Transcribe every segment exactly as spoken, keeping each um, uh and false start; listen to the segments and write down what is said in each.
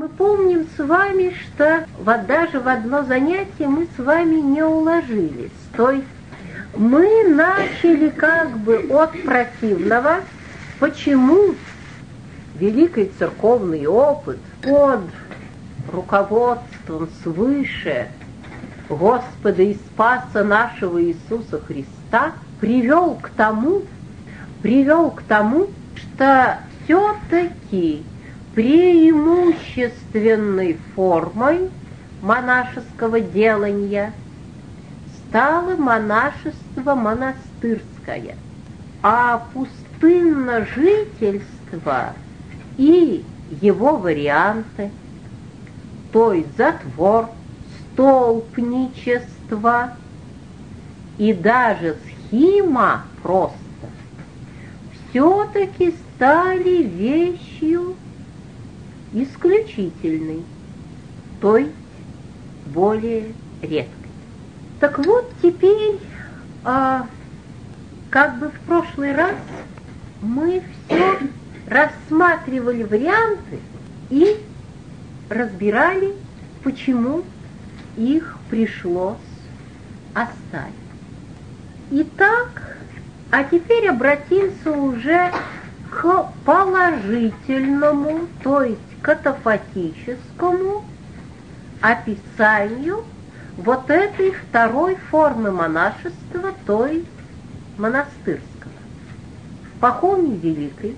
Мы помним с вами, что вот даже в одно занятие мы с вами не уложились. То есть мы начали как бы от противного. Почему великий церковный опыт под руководством свыше Господа и Спаса нашего Иисуса Христа привел к тому, привел к тому, что все-таки преимущественной формой монашеского делания стало монашество монастырское, а пустынножительство и его варианты, то есть затвор, столпничество и даже схима просто, все-таки стали вещью исключительной, то есть более редкой. Так вот, теперь, а, как бы в прошлый раз, мы все рассматривали варианты и разбирали, почему их пришлось оставить. Итак, а теперь обратимся уже к положительному, то есть катафатическому описанию вот этой второй формы монашества, то есть монастырского. Пахомий Великий,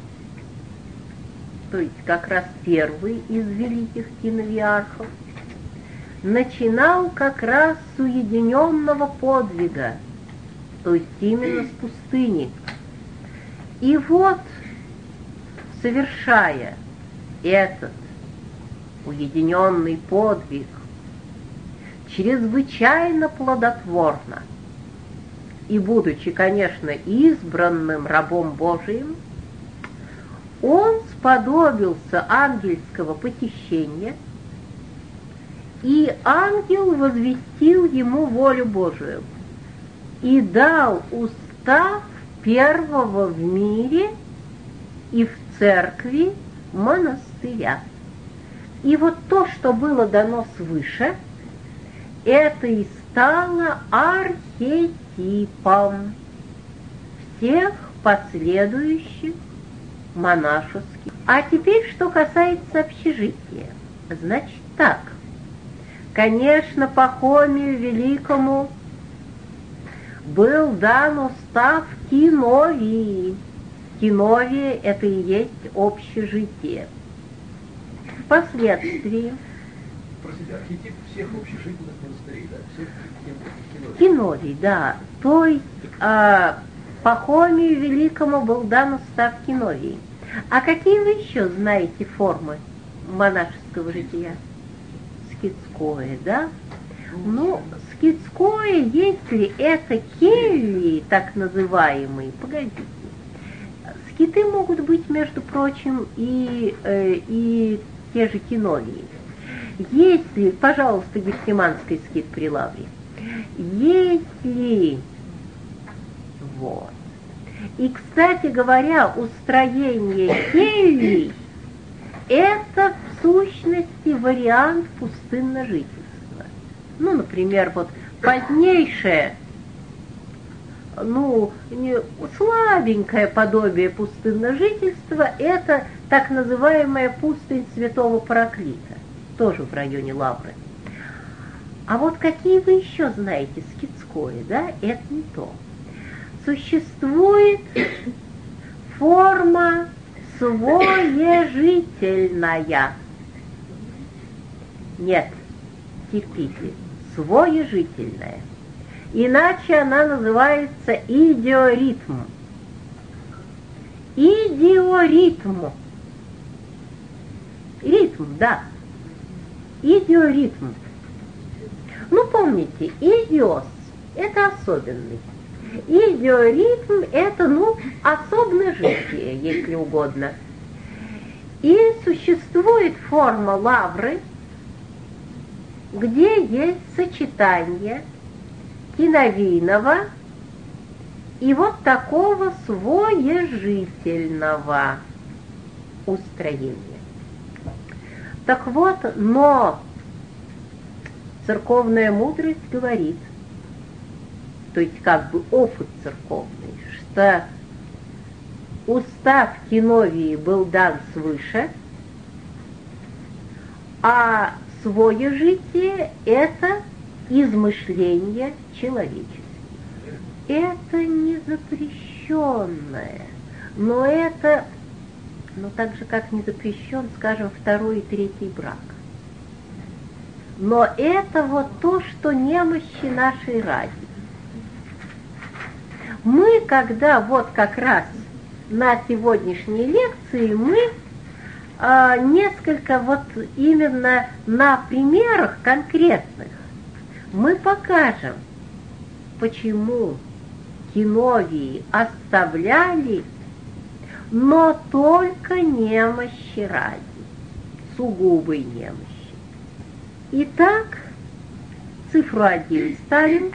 то есть как раз первый из великих киновиархов, начинал как раз с уединенного подвига, то есть именно с пустыни. И вот, совершая этот уединенный подвиг чрезвычайно плодотворно и будучи, конечно, избранным рабом Божиим, он сподобился ангельского посещения, и ангел возвестил ему волю Божию и дал устав первого в мире и в церкви монастыря. И вот то, что было дано свыше, это и стало архетипом всех последующих монашеских. А теперь, что касается общежития. Значит так, конечно, Пахомию Великому был дан устав Киновии. Киновия – это и есть общежитие. Впоследствии Простите, архетип всех общежительных монастырей, да? Всех Киновий, да. То есть а, Пахомию Великому был дан устав Киновии. А какие вы еще знаете формы монашеского жития? Скитское, да? Ну, скитское, если это кельи, так называемые, погодите. Скиты могут быть, между прочим, и, э, и те же киновии. Если, пожалуйста, Гефсиманский скит при Лавре, если, вот, и, кстати говоря, устроение келий – это в сущности вариант пустынножительства. Ну, например, вот позднейшее, ну, не, слабенькое подобие пустынножительства – это так называемая пустынь Святого Параклита, тоже в районе Лавры. А вот какие вы еще знаете скитское, да? Это не то. Существует форма своежительная. Нет, терпите, своежительная. Иначе она называется идиоритм. Идиоритм. Ритм, да. Идиоритм. Ну, помните, идиос – это особенный. Идиоритм – это, ну, особножитие, если угодно. И существует форма лавры, где есть сочетание киновийного и вот такого своежительного устроения. Так вот, но церковная мудрость говорит, то есть как бы опыт церковный, что устав Киновии был дан свыше, а своежитие — это измышление человеческие. Это не запрещенное, но это, ну так же, как не запрещен, скажем, второй и третий брак. Но это вот то, что немощи нашей ради. Мы, когда вот как раз на сегодняшней лекции, мы э, несколько вот именно на примерах конкретных мы покажем, почему Киновии оставляли, но только немощи ради, сугубой немощи. Итак, цифру один ставим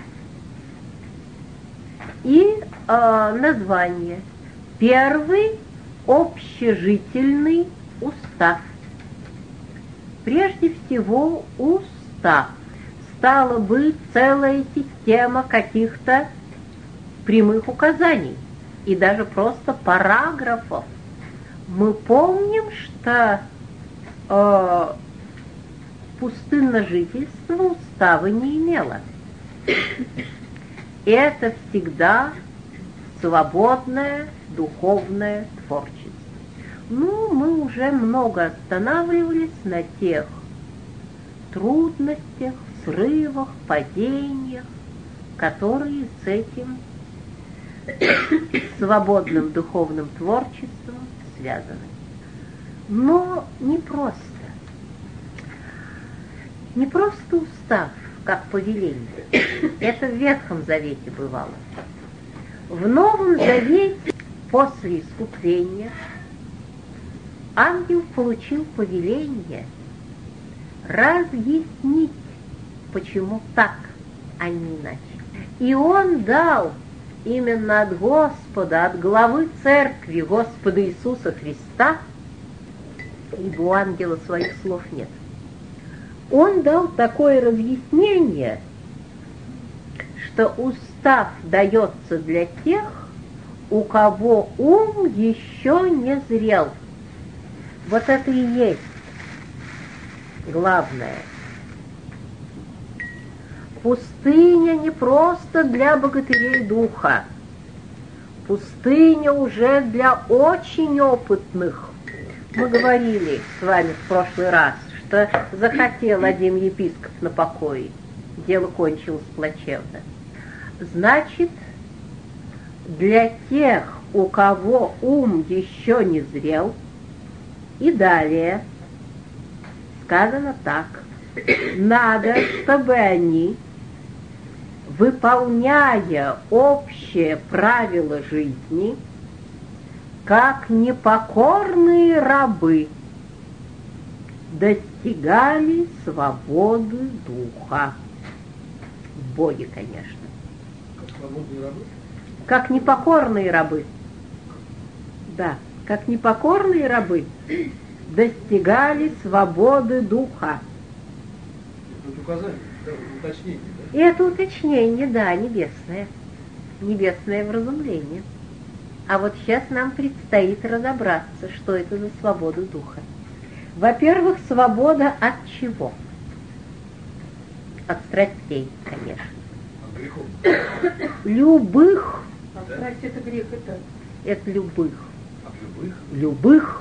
и э, название. Первый общежительный устав. Прежде всего, устав. Стала быть целая система каких-то прямых указаний и даже просто параграфов. Мы помним, что э, пустынное жительство устава не имело. Это всегда свободное духовное творчество. Ну, мы уже много останавливались на тех трудностях, срывах, падениях, которые с этим свободным духовным творчеством связаны. Но не просто. Не просто устав, как повеление. Это в Ветхом Завете бывало. В Новом Завете после искупления ангел получил повеление разъяснить, почему так, а не иначе. И он дал именно от Господа, от главы церкви Господа Иисуса Христа, ибо у ангела своих слов нет, он дал такое разъяснение, что устав дается для тех, у кого ум еще не зрел. Вот это и есть главное. Пустыня не просто для богатырей духа. Пустыня уже для очень опытных. Мы говорили с вами в прошлый раз, что захотел один епископ на покое. Дело кончилось плачевно. Значит, для тех, у кого ум еще не зрел, и далее сказано так: надо, чтобы они, выполняя общее правило жизни, как непокорные рабы, достигали свободы духа. В Боге, конечно. Как свободные рабы? Как непокорные рабы. Да, как непокорные рабы достигали свободы духа. Это указание, да, уточнение, да? И это уточнение, да, небесное. Небесное вразумление. А вот сейчас нам предстоит разобраться, что это за свобода духа. Во-первых, свобода от чего? От страстей, конечно. От грехов. Любых. А страсть это грех, это? Это любых. От любых. Любых.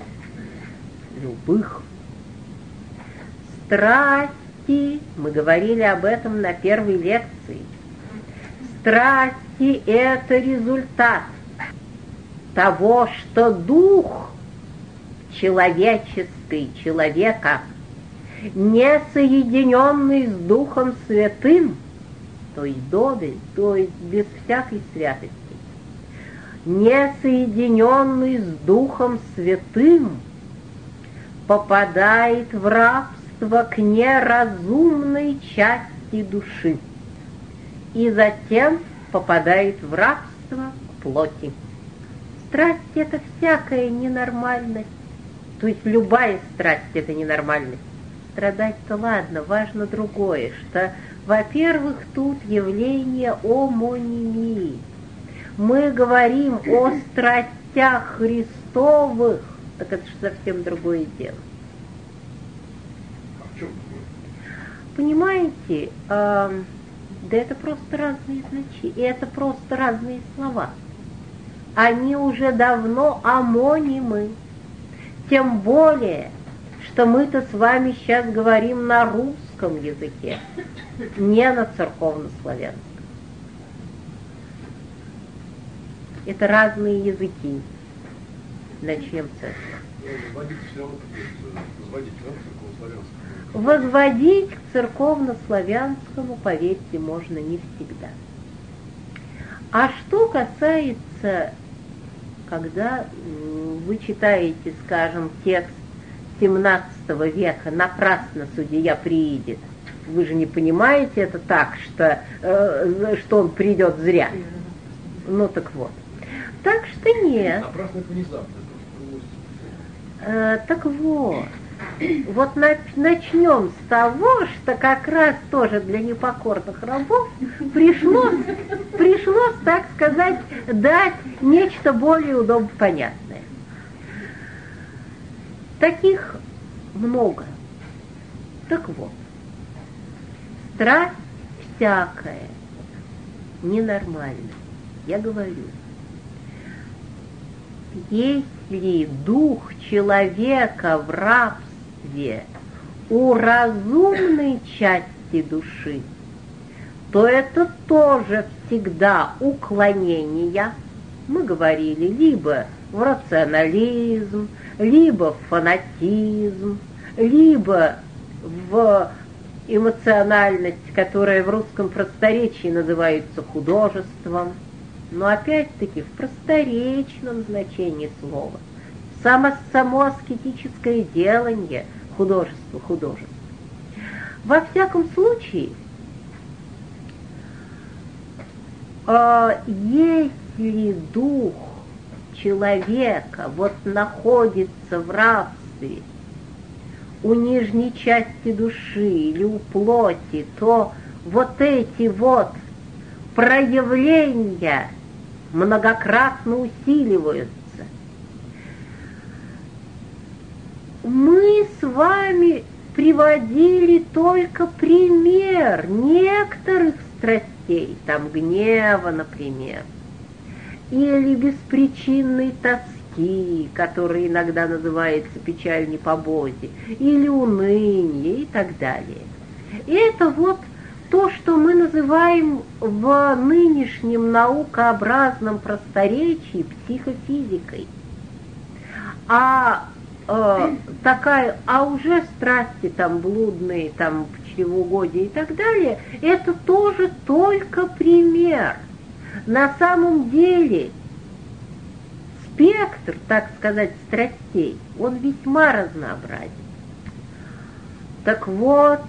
Любых. Страсти, мы говорили об этом на первой лекции. Страсти — это результат того, что дух человеческий, человека, не соединенный с Духом Святым, то есть додаль, то есть без всякой святости, не соединенный с Духом Святым, попадает в рабство к неразумной части души и затем попадает в рабство к плоти. Страсть — это всякая ненормальность, То есть любая страсть – это ненормальность. Страдать-то ладно, важно другое, что, во-первых, тут явление омонимии. Мы говорим о страстях Христовых, так это же совсем другое дело. А в чем? Понимаете, э, да это просто разные значения, это просто разные слова. Они уже давно омонимы. Тем более, что мы-то с вами сейчас говорим на русском языке, не на церковнославянском. Это разные языки. Начнем с этого. Возводить все равно придется. Возводить все равно церковнославянскому. Возводить к церковнославянскому, поверьте, можно не всегда. А что касается, когда вы читаете, скажем, текст семнадцатого века «Напрасно судья приидет», вы же не понимаете это так, что, э, что он придет зря. Ну так вот. Так что нет. Напрасно это внезапно. Э, так вот. Вот на, начнем с того, что как раз тоже для непокорных рабов пришлось, пришлось, так сказать, дать нечто более удобно понятное. Таких много. Так вот, страсть всякая ненормальна. Я говорю, если дух человека в рабстве у разумной части души, то это тоже всегда уклонение, мы говорили, либо в рационализм, либо в фанатизм, либо в эмоциональность, которая в русском просторечии называется художеством, но опять-таки в просторечном значении слова. Само, само аскетическое делание художество, художество. Во всяком случае, э, если дух человека вот находится в рабстве у нижней части души или у плоти, то вот эти вот проявления многократно усиливаются. Мы с вами приводили только пример некоторых страстей, там гнева, например, или беспричинной тоски, которая иногда называется печаль непободи, или уныние и так далее. И это вот то, что мы называем в нынешнем наукообразном просторечии психофизикой. А э, такая, а уже страсти там блудные, там чревоугодие и так далее, это тоже только пример. На самом деле спектр, так сказать, страстей, он весьма разнообразен. Так вот,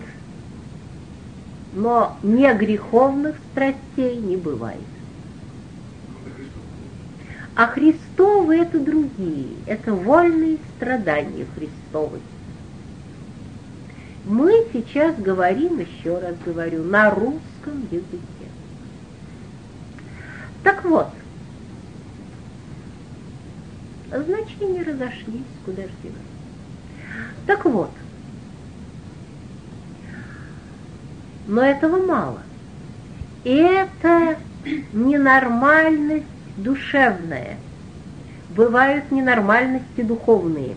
но не греховных страстей не бывает. А Христовы — это другие, это вольные страдания Христовы. Мы сейчас говорим, еще раз говорю, на русском языке. Так вот, значения разошлись, куда же деваться. Так вот, но этого мало. Это ненормальность душевная. Бывают ненормальности духовные.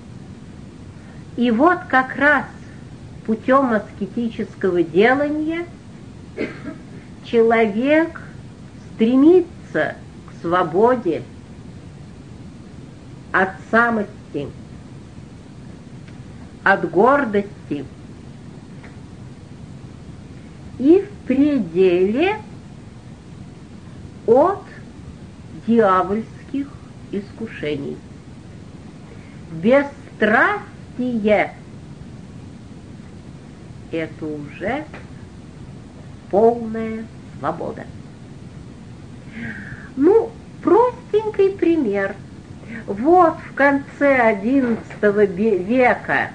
И вот как раз путем аскетического делания человек стремится к свободе от самости, от гордости и в пределе от дьявольских искушений. Бесстрастие – это уже полная свобода. Ну, простенький пример. Вот в конце одиннадцатого века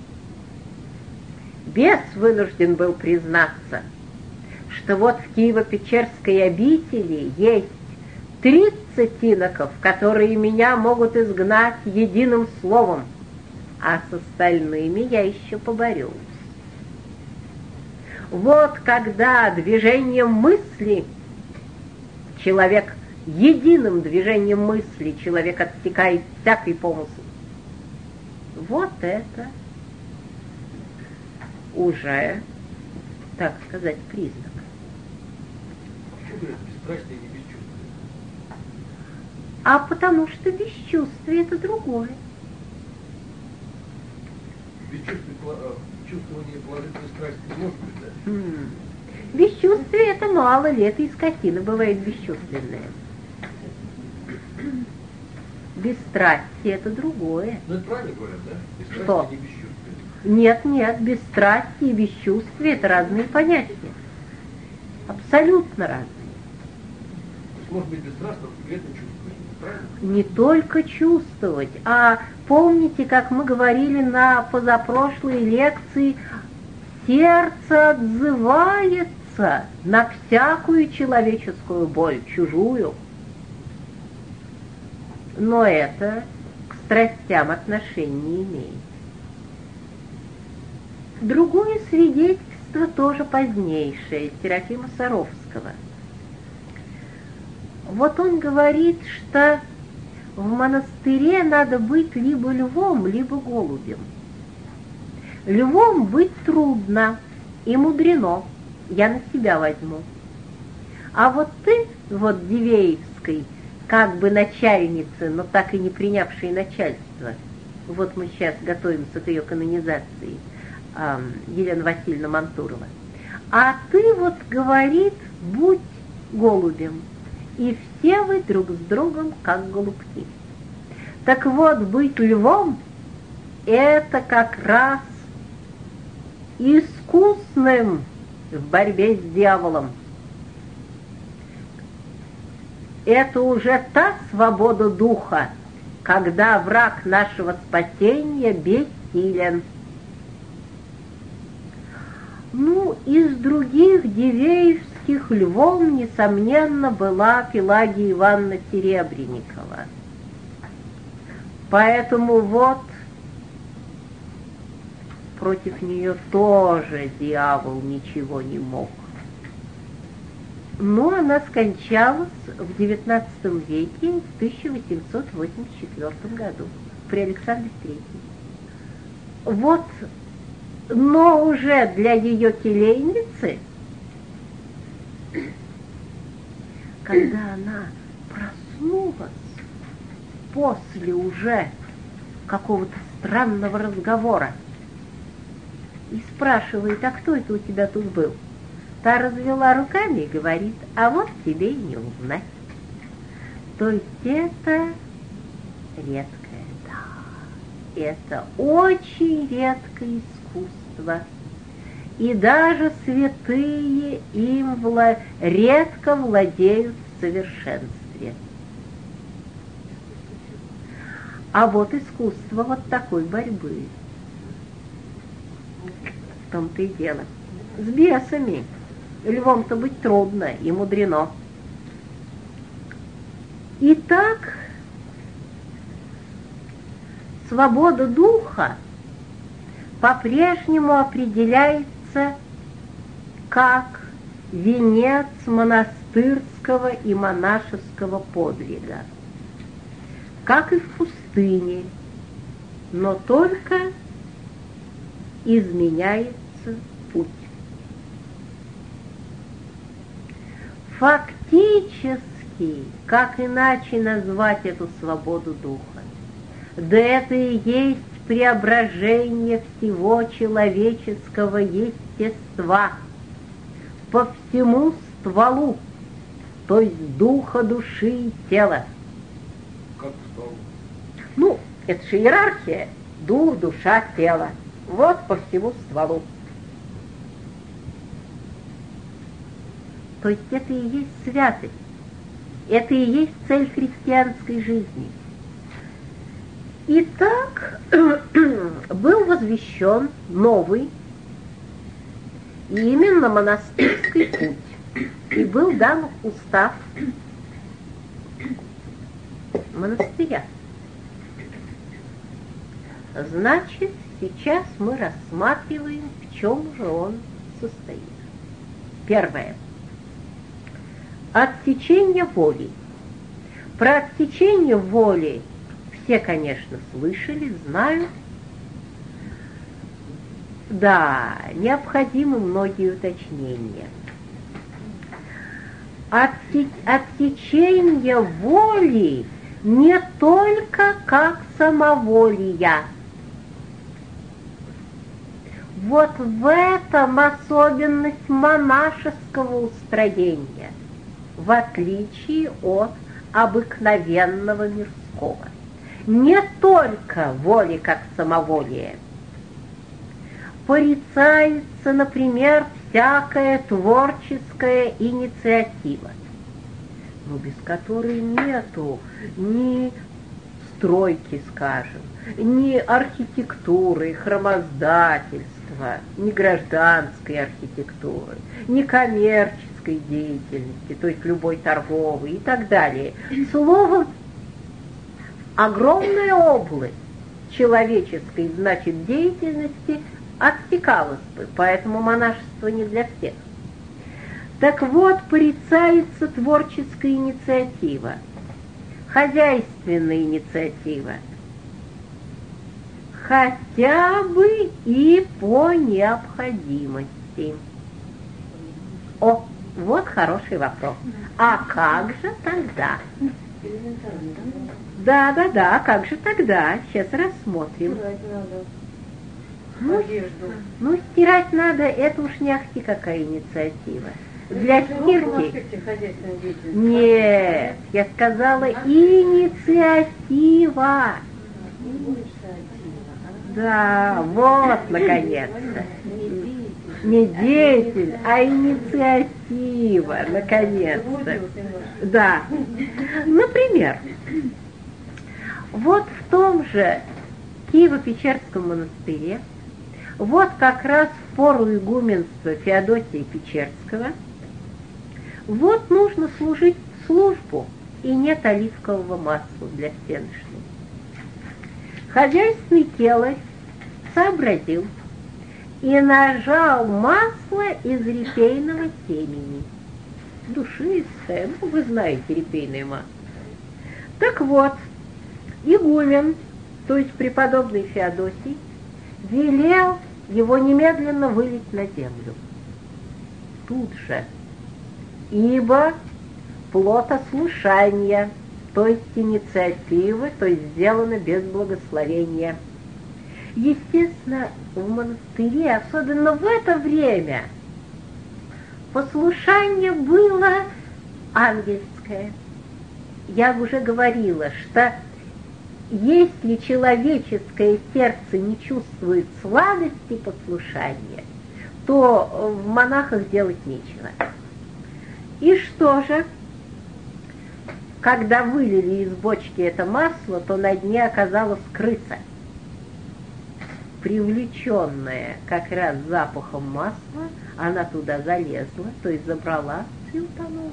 бес вынужден был признаться, что вот в Киево-Печерской обители есть тридцать иноков, которые меня могут изгнать единым словом, а с остальными я еще поборюсь. Вот когда движением мысли человек, единым движением мысли человек отсекает всякий помысл, вот это уже, так сказать, признак. Почему говорят бесстрастие не бесчувствие? А потому что бесчувствие — это другое. Бесчувствие, чувствование положительной страсти не может быть, да? М. Бесчувствие — это мало ли, это и скотина бывает бесчувственная. Бесстрастие — это другое. Ну это правильно говорят, да? Бесстрастие Что? не бесчувствие. Нет, нет, бесстрастие и бесчувствие — это разные понятия. Абсолютно разные. То есть может быть бесстрастным и при этом чувствовать, правильно? Не только чувствовать, а помните, как мы говорили на позапрошлой лекции, сердце отзывается на всякую человеческую боль, чужую. Но это к страстям отношения не имеет. Другое свидетельство, тоже позднейшее, Серафима Саровского. Вот он говорит, что в монастыре надо быть либо львом, либо голубем. Львом быть трудно и мудрено, я на себя возьму. А вот ты, вот Дивеевской, как бы начальница, но так и не принявшей начальство, вот мы сейчас готовимся к ее канонизации, Елена Васильевна Мантурова, а ты вот, говорит, будь голубем, и все вы друг с другом как голубки. Так вот, быть львом — это как раз искусным в борьбе с дьяволом. Это уже та свобода духа, когда враг нашего спасения бессилен. Ну, из других дивеевских львом, несомненно, была Пелагия Ивановна Серебренникова. Поэтому вот против нее тоже дьявол ничего не мог. Но она скончалась в девятнадцатом веке, в тысяча восемьсот восемьдесят четвёртом году, при Александре Третьем. Вот, но уже для ее келейницы, когда она проснулась после уже какого-то странного разговора и спрашивает: а кто это у тебя тут был? Та развела руками и говорит: а вот тебе и не узнать. То есть это редкое, да, это очень редкое искусство. И даже святые им вла... редко владеют в совершенстве. А вот искусство вот такой борьбы. В том-то и дело. С бесами. Львом-то быть трудно и мудрено. Итак, свобода духа по-прежнему определяется как венец монастырского и монашеского подвига, как и в пустыне, но только изменяется путь. Фактически, как иначе назвать эту свободу духа? Да это и есть преображение всего человеческого естества по всему стволу, то есть духа, души и тела. Как ствол? Ну, это же иерархия. Дух, душа, тело. Вот по всему стволу. То есть это и есть святость. Это и есть цель христианской жизни. Итак, был возвещен новый, именно монастырский путь, и был дан устав монастыря. Значит, сейчас мы рассматриваем, в чем же он состоит. Первое. Оттечение воли. Про оттечение воли все, конечно, слышали, знают. Да, необходимы многие уточнения. Отте- оттечение воли не только как самоволия. Вот в этом особенность монашеского устроения, в отличие от обыкновенного мирского. Не только воли как самоволие. Порицается, например, всякая творческая инициатива, но без которой нету ни стройки, скажем, ни архитектуры, храмоздательства, ни гражданской архитектуры, ни коммерческой деятельности, то есть любой торговой и так далее. Словом, огромная область человеческой, значит, деятельности отсекалась бы, поэтому монашество не для всех. Так вот, порицается творческая инициатива, хозяйственная инициатива, хотя бы и по необходимости. О, вот хороший вопрос. А как же тогда? Да, да, да, как же тогда? Сейчас рассмотрим. Ну, ну, стирать надо, это уж не ахти какая инициатива. Для стирки... Нет, я сказала инициатива. Да, вот, наконец-то. Не деятель, а инициатива, наконец-то. Да. Например, вот в том же Киево-Печерском монастыре, вот как раз в пору игуменства Феодосия Печерского, вот нужно служить службу, и нет оливкового масла для всенощной. Хозяйственный келарь сообразил и нажал масло из репейного семени. Душистое, ну вы знаете репейное масло. Так вот, игумен, то есть преподобный Феодосий, велел его немедленно вылить на землю. Тут же. Ибо плод ослушания, то есть инициативы, то есть сделано без благословения. Естественно, в монастыре, особенно в это время, послушание было ангельское. Я уже говорила, что если человеческое сердце не чувствует сладости послушания, то в монахах делать нечего. И что же? Когда вылили из бочки это масло, то на дне оказалась крыса, привлеченная как раз запахом масла, она туда залезла, то есть забрала и утонула.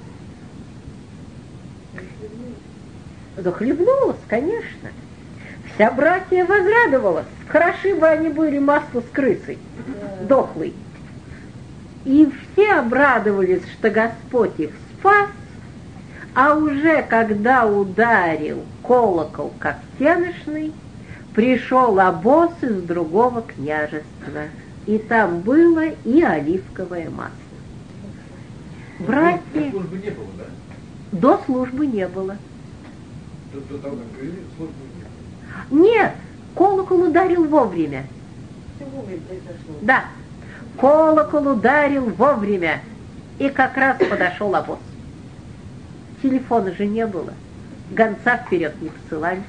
Захлебнулась, конечно. Вся братья возрадовалась. Хороши бы они были масло с крысой, дохлой. И все обрадовались, что Господь их спас, а уже когда ударил колокол как всенощный, пришел обоз из другого княжества, и там было и оливковое масло. Братья... До службы не было, да? До службы не было. До, до того, как говорили, службы не было. Нет, колокол ударил вовремя. Все вовремя произошло. Да, колокол ударил вовремя, и как раз подошел обоз. Телефона же не было, гонца вперед не посылали.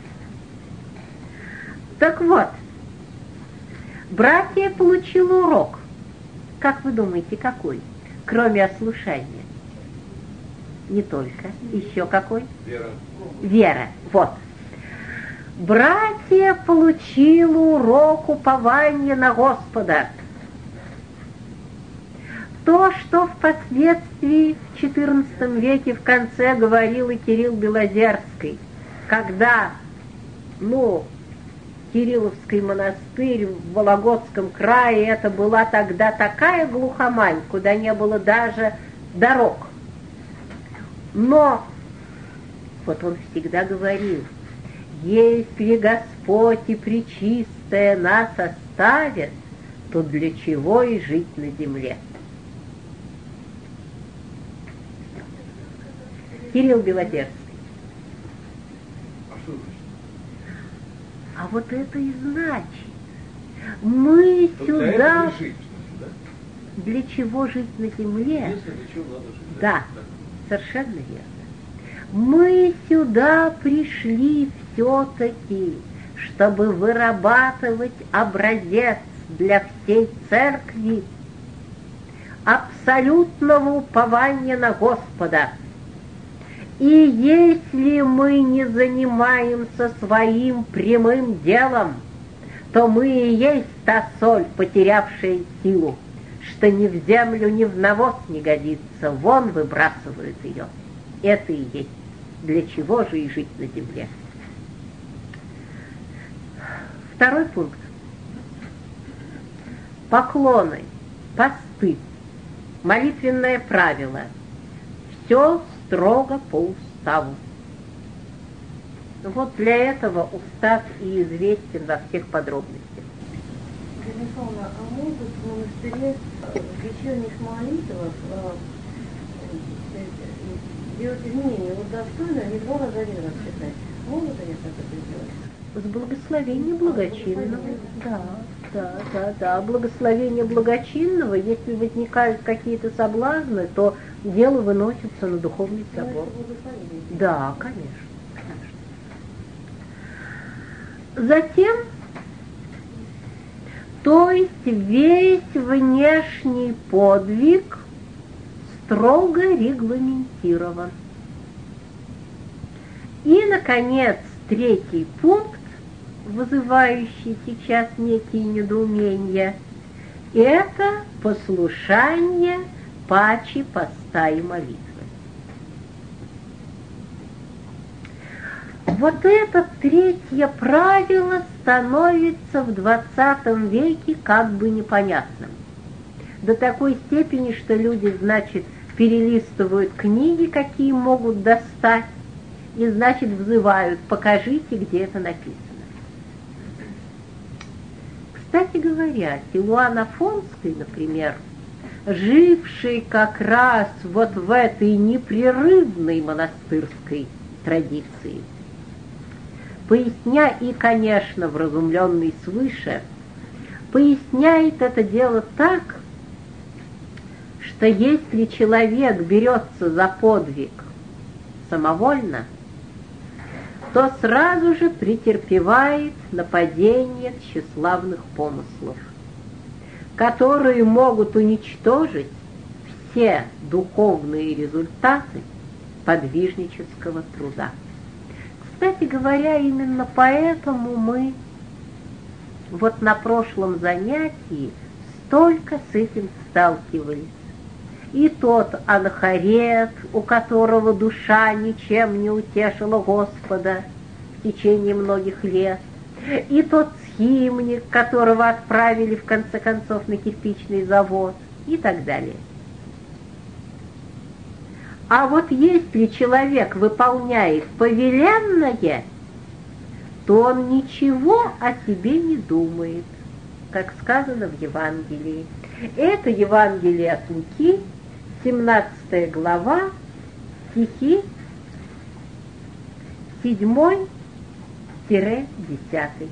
Так вот, братья получили урок. Как вы думаете, какой? Кроме ослушания. Не только. Еще какой? Вера. Вера. Вот. Братья получили урок упования на Господа. То, что впоследствии в четырнадцатом веке в конце говорил и Кирилл Белозерский, когда, ну, Кирилловский монастырь в Вологодском крае, это была тогда такая глухомань, куда не было даже дорог. Но, вот он всегда говорил, если Господь и Пречистая нас оставят, то для чего и жить на земле? Кирилл Белозерский. А что значит? А вот это и значит, мы Тут сюда... для этого и жить, да? Для чего жить на земле? Если для чего надо жить. Да, совершенно верно. Мы сюда пришли все-таки, чтобы вырабатывать образец для всей церкви абсолютного упования на Господа. И если мы не занимаемся своим прямым делом, то мы и есть та соль, потерявшая силу, что ни в землю, ни в навоз не годится, вон выбрасывают ее. Это и есть. Для чего же и жить на земле? Второй пункт. Поклоны, посты, молитвенное правило. Все строго по уставу. Вот для этого устав и известен во всех подробностях. Галина Михайловна, а могут в монастыре в вечерних молитвах делать изменения? Вот достойно не два раза один раз читать. Могут они так это сделать? С благословения благочинного. Да, да, да, да. Благословение благочинного, если возникают какие-то соблазны, то дело выносится на духовный собор. Да, конечно, конечно. Затем, то есть весь внешний подвиг строго регламентирован. И, наконец, третий пункт, вызывающий сейчас некие недоумения, это послушание паче поста и молитвы. Вот это третье правило становится в двадцатом веке как бы непонятным. До такой степени, что люди, значит, перелистывают книги, какие могут достать, и, значит, взывают: покажите, где это написано. Кстати говоря, Силуан Афонский, например, живший как раз вот в этой непрерывной монастырской традиции, поясняя, и, конечно, вразумленный свыше, поясняет это дело так, что если человек берется за подвиг самовольно, то сразу же претерпевает нападение тщеславных помыслов, которые могут уничтожить все духовные результаты подвижнического труда. Кстати говоря, именно поэтому мы вот на прошлом занятии столько с этим сталкивались. И тот анахарет, у которого душа ничем не утешила Господа в течение многих лет, и тот схимник, которого отправили в конце концов на кирпичный завод, и так далее. А вот если человек выполняет повеленное, то он ничего о себе не думает, как сказано в Евангелии. Это Евангелие от Луки, семнадцатая глава, стихи седьмой-десятый.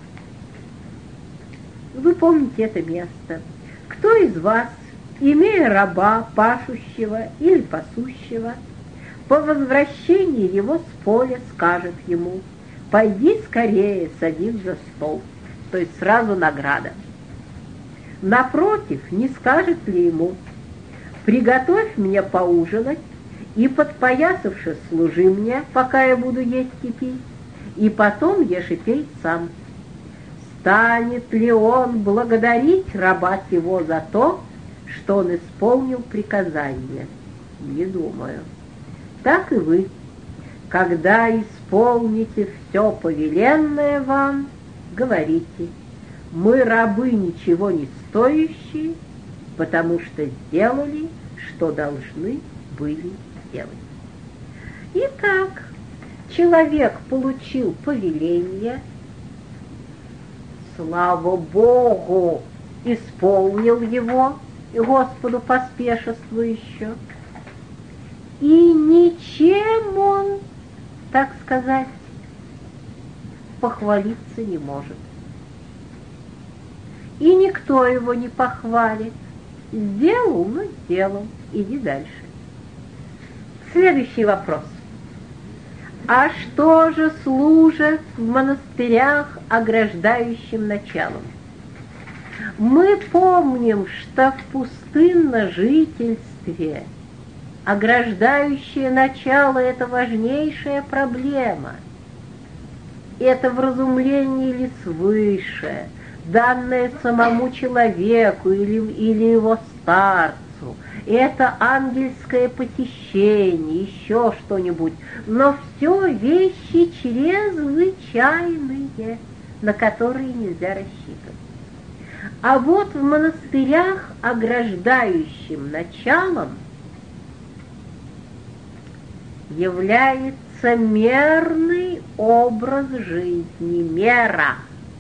Вы помните это место. Кто из вас, имея раба, пашущего или пасущего, по возвращении его с поля скажет ему: пойди скорее, садись за стол, то есть сразу награда. Напротив, не скажет ли ему: приготовь мне поужинать и, подпоясавшись, служи мне, пока я буду есть и пить, и потом ешь и пей сам. Станет ли он благодарить раба сего за то, что он исполнил приказание? Не думаю. Так и вы, когда исполните все повеленное вам, говорите: мы рабы ничего не стоящие, потому что сделали, что должны были сделать. Итак, человек получил повеление, слава Богу, исполнил его, и Господу поспешествуй еще, и ничем он, так сказать, похвалиться не может. И никто его не похвалит. Сделал, ну сделал, иди дальше. Следующий вопрос. А что же служит в монастырях ограждающим началом? Мы помним, что в пустынно-жительстве ограждающее начало – это важнейшая проблема. Это вразумление ли свыше, данное самому человеку или, или его старцу. Это ангельское посещение, еще что-нибудь. Но все вещи чрезвычайные, на которые нельзя рассчитывать. А вот в монастырях ограждающим началом является мерный образ жизни, мера.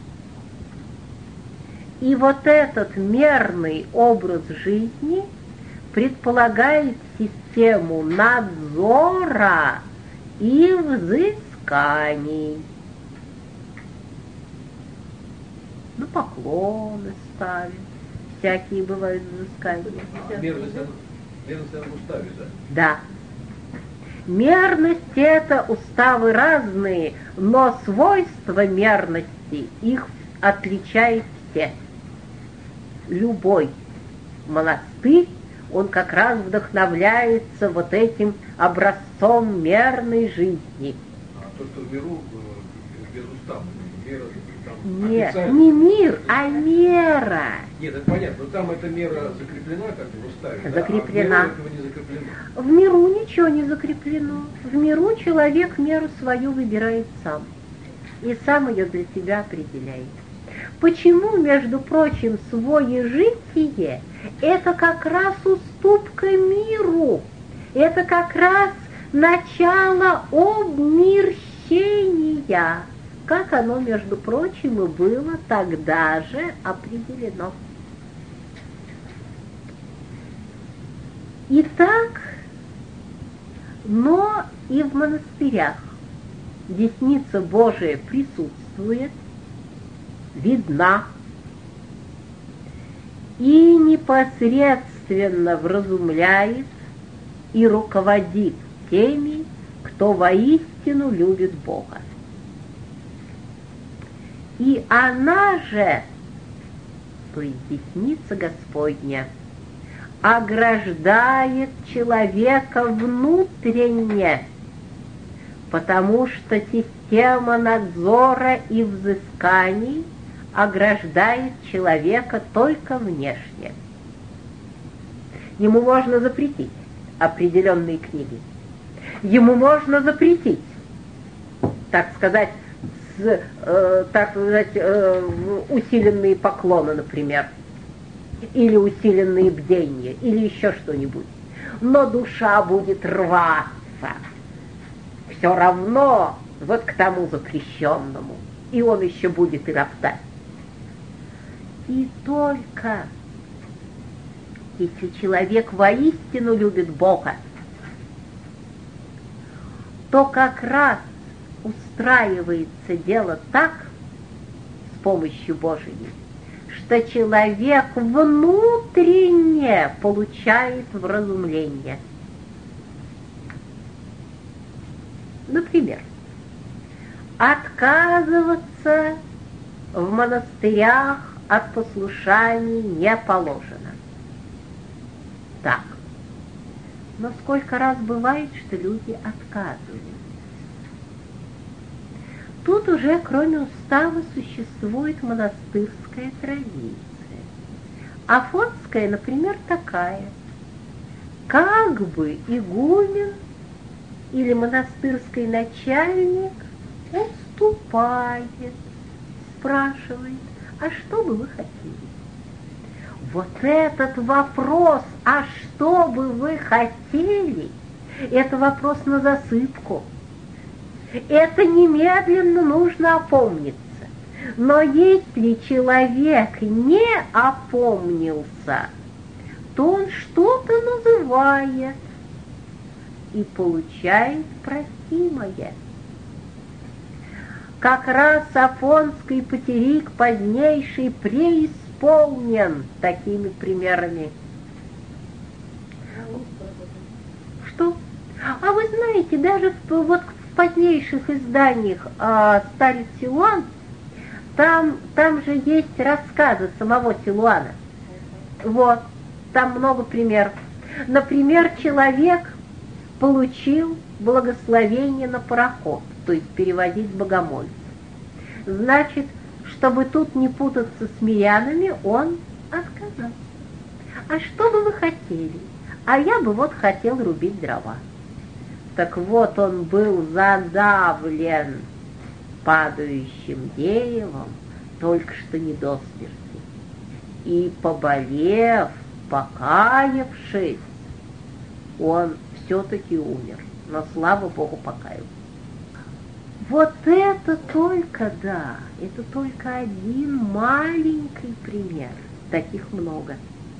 И вот этот мерный образ жизни предполагает систему надзора и взысканий. Ну, поклоны ставят, всякие бывают взыскания. Мерность, мерность в уставе, да? Да. Мерность — это уставы разные, но свойства мерности их отличает все. Любой монастырь, он как раз вдохновляется вот этим образцом мерной жизни. А то, что в миру э, без устава, мера там Нет, официально... не мир, а мера. Нет, это понятно, но там эта мера закреплена как бы в уставе, Закреплена. да? А в миру этого не закреплено. В миру ничего не закреплено. В миру человек меру свою выбирает сам. И сам ее для себя определяет. Почему, между прочим, своежитие – это как раз уступка миру, это как раз начало обмерщения, как оно, между прочим, и было тогда же определено. Итак, но и в монастырях десница Божия присутствует, видна и непосредственно вразумляет и руководит теми, кто воистину любит Бога. И она же, то есть десница Господня, ограждает человека внутренне, потому что система надзора и взысканий ограждает человека только внешне. Ему можно запретить определенные книги. Ему можно запретить, так сказать, с, э, так сказать, э, усиленные поклоны, например, или усиленные бдения, или еще что-нибудь. Но душа будет рваться все равно вот к тому запрещенному, и он еще будет и роптать. И только если человек воистину любит Бога, то как раз устраивается дело так, с помощью Божией, что человек внутренне получает вразумление. Например, отказываться в монастырях от послушаний не положено. Так. Но сколько раз бывает, что люди отказывают? Тут уже кроме устава существует монастырская традиция. Афонская, например, такая. Как бы игумен или монастырский начальник уступает, спрашивает, а что бы вы хотели? Вот этот вопрос, а что бы вы хотели, это вопрос на засыпку. Это немедленно нужно опомниться. Но если человек не опомнился, то он что-то называет и получает просимое. Как раз афонский патерик позднейший преисполнен такими примерами. Что? А вы знаете, даже в, вот в позднейших изданиях а, «Старец Силуан», там, там же есть рассказы самого Силуана. Вот, там много примеров. Например, человек получил благословение на пароход, то есть перевозить богомольцев. Значит, чтобы тут не путаться с мирянами, он отказался. А что бы вы хотели? А я бы вот хотел рубить дрова. Так вот, он был задавлен падающим деревом, только что не до смерти. И, поболев, покаявшись, он все-таки умер. Но, слава Богу, покаялся. Вот это только, да, это только один маленький пример. Таких много.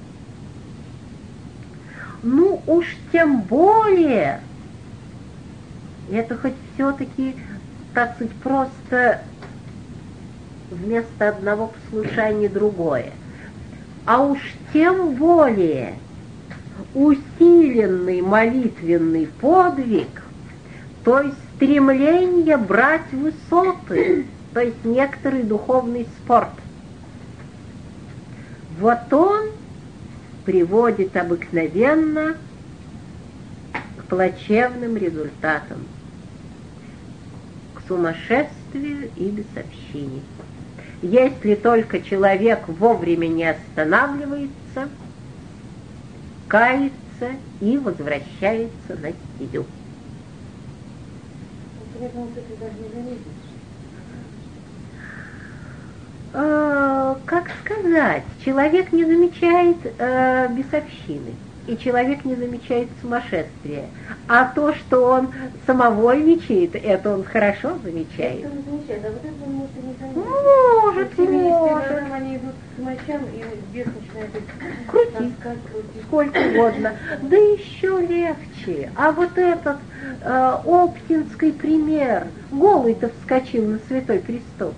Ну уж тем более, это хоть все-таки, так сказать, просто вместо одного послушания другое. А уж тем более усиленный молитвенный подвиг, то есть стремление брать высоты, то есть некоторый духовный спорт. Вот он приводит обыкновенно к плачевным результатам, к сумасшествию и бесовщине. Если только человек вовремя не останавливается, кается и возвращается на стезю. Э, как сказать, человек не замечает э, бесовщины, и человек не замечает сумасшествия. А то, что он самовольничает, это он хорошо замечает. Это он замечает, а вот это он может и не заметить. Может, Если может. если они идут к мочам, и бес начинает их Крутить. таскать, крутить. Сколько угодно. Да еще легче. А вот этот э, оптинский пример. Голый-то вскочил на Святой Престол.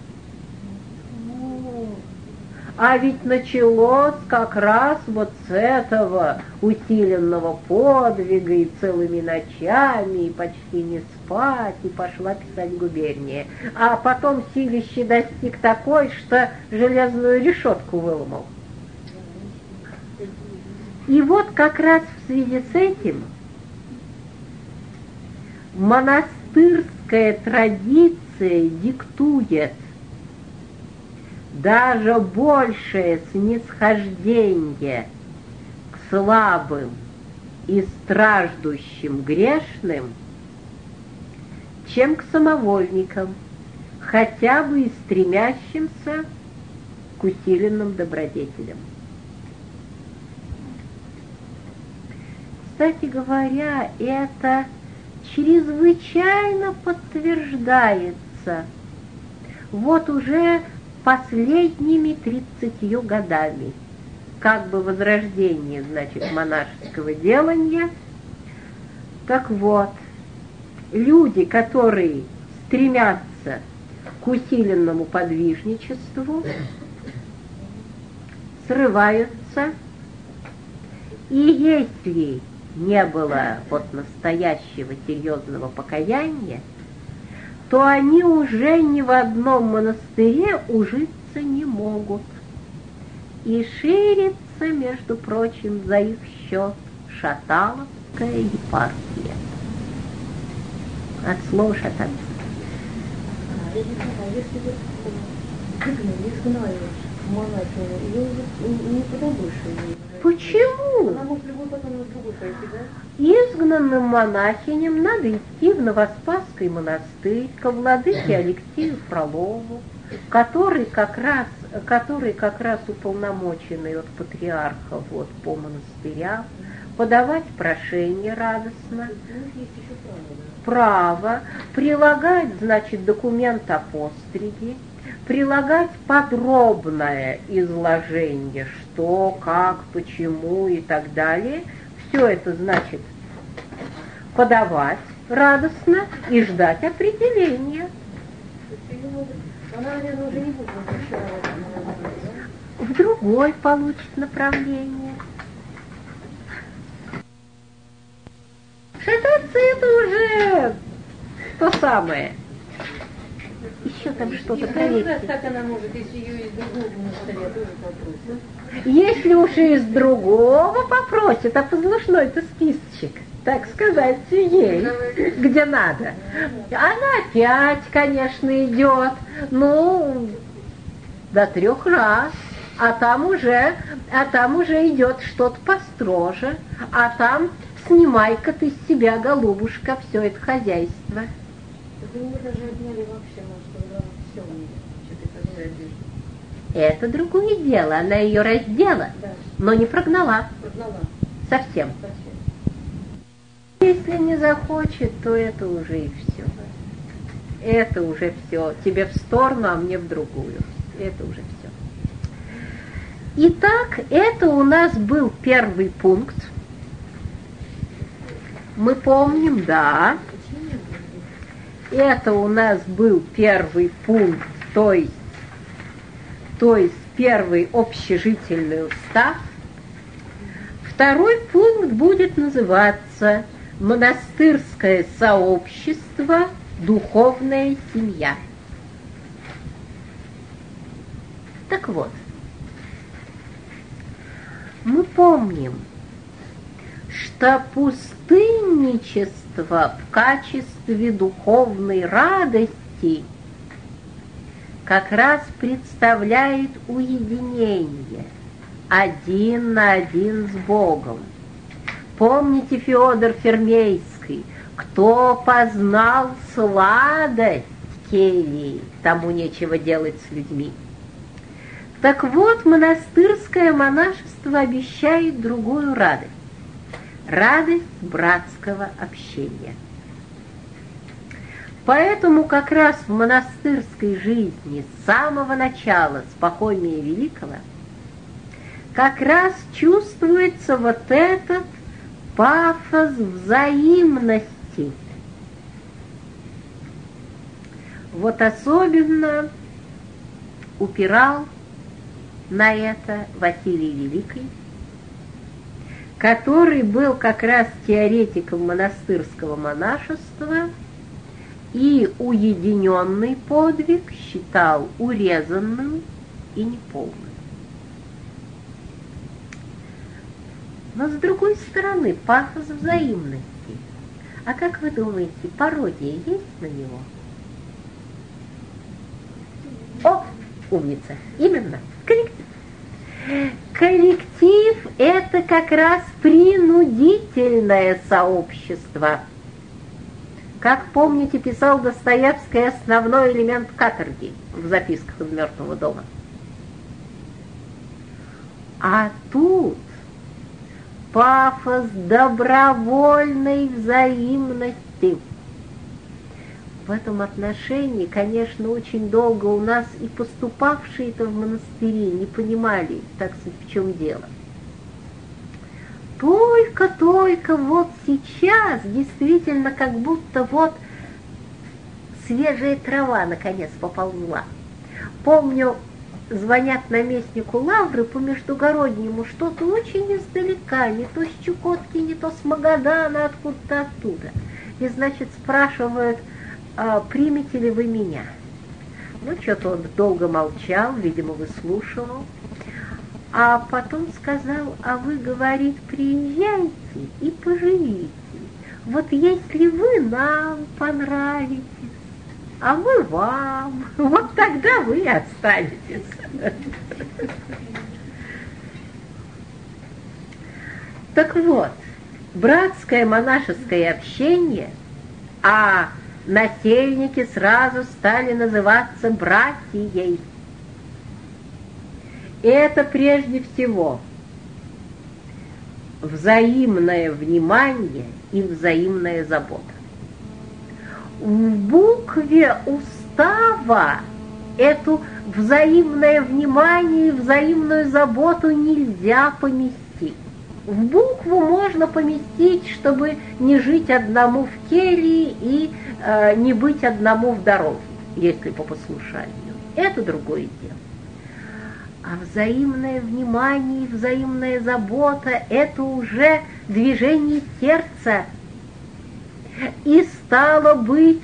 А ведь началось как раз вот с этого усиленного подвига, и целыми ночами, и почти не спать, и пошла писать губерния. А потом силище достиг такой, что железную решетку выломал. И вот как раз в связи с этим монастырская традиция диктует даже большее снисхождение к слабым и страждущим грешным, чем к самовольникам, хотя бы и стремящимся к усиленным добродетелям. Кстати говоря, это чрезвычайно подтверждается вот уже последними тридцатью годами, как бы возрождение, значит, монашеского делания. Так вот, люди, которые стремятся к усиленному подвижничеству, срываются, и если не было вот настоящего серьезного покаяния, то они уже ни в одном монастыре ужиться не могут. И ширится, между прочим, за их счет шаталовская епархия. От слова шаталовская. я не знаю, если бы выгнали, изгнали монахиню, ее уже никуда больше не... Почему? Она может любой потом на другой пойти, да? Изгнанным монахиням надо идти в Новоспасский монастырь ко владыке Алексею Фролову, который как раз, который как раз уполномоченный от патриарха вот, по монастырям, подавать прошение радостно, право, прилагать, значит, документ о постриге, прилагать подробное изложение, что, как, почему и так далее. Все это, значит, подавать радостно и ждать определения. Она, наверное, уже не будет В другой получит направление. Шататься это уже то самое. Еще там что-то проверьте. Как она может, если ее из другого монастыря тоже попросят? Если уж и из другого попросят, а послушной-то списочек, так сказать, ей, где надо. Она опять, конечно, идет, ну, до трех раз, а там уже, а там уже идет что-то построже, а там снимай-ка ты с себя, голубушка, все это хозяйство. У нее даже отняли вообще, может, когда все у нее, что-то такое одежда. Это другое дело, она ее раздела, Да. но не прогнала Прогнала. совсем. Совсем. Если не захочет, то это уже и все. Это уже все. Тебе в сторону, а мне в другую. Это уже все. Итак, это у нас был первый пункт. Мы помним, да. Это у нас был первый пункт, то есть, то есть первый общежительный устав. Второй пункт будет называться «Монастырское сообщество, духовная семья». Так вот, мы помним, что пустынничество в качестве духовной радости как раз представляет уединение один на один с Богом. Помните Феодор Фермейский: кто познал сладость келии, тому нечего делать с людьми. Так вот, монастырское монашество обещает другую радость. Радость братского общения. Поэтому как раз в монастырской жизни с самого начала, с Пахомия Великого, как раз чувствуется вот этот пафос взаимности. Вот особенно упирал на это Василий Великий, который был как раз теоретиком монастырского монашества и уединенный подвиг считал урезанным и неполным. Но с другой стороны, пафос взаимности. А как вы думаете, пародия есть на него? О, умница! Именно, коллектив. Коллектив – это как раз принудительное сообщество. Как помните, писал Достоевский основной элемент каторги в записках из «Мертвого дома». А тут пафос добровольной взаимности. В этом отношении, конечно, очень долго у нас и поступавшие-то в монастыри не понимали, так сказать, в чем дело. Только-только вот сейчас действительно как будто вот свежая трава наконец поползла. Помню, звонят наместнику Лавры по междугороднему что-то очень издалека, не то с Чукотки, не то с Магадана, откуда-то оттуда. И, значит, спрашивают: а, примете ли вы меня? Ну, что-то он долго молчал, видимо, выслушивал. А потом сказал: а вы, говорит, приезжайте и поживите. Вот если вы нам понравитесь. а мы вам. Вот тогда вы и останетесь. Так вот, братское монашеское общение, а насельники сразу стали называться братьей. Это прежде всего взаимное внимание и взаимная забота. В букве устава эту взаимное внимание и взаимную заботу нельзя поместить. В букву можно поместить, чтобы не жить одному в келье и э, не быть одному в дороге, если по послушанию. Это другое дело. А взаимное внимание и взаимная забота – это уже движение сердца. И стало быть,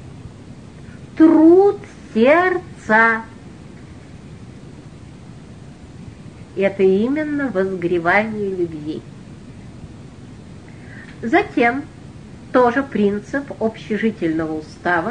труд сердца. Это именно возгревание любви. Затем тоже принцип общежительного устава.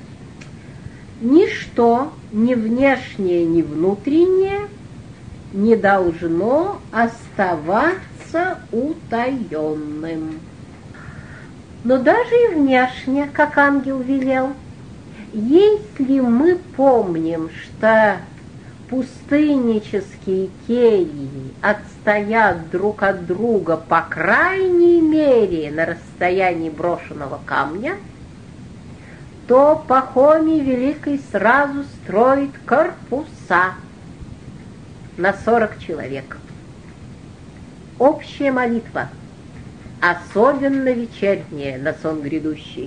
Ничто, ни внешнее, ни внутреннее, не должно оставаться утаенным. Но даже и внешне, как ангел велел, если мы помним, что пустыннические кельи отстоят друг от друга по крайней мере на расстоянии брошенного камня, то Пахомий Великий сразу строит корпуса на сорок человек. Общая молитва, особенно вечерняя на сон грядущий,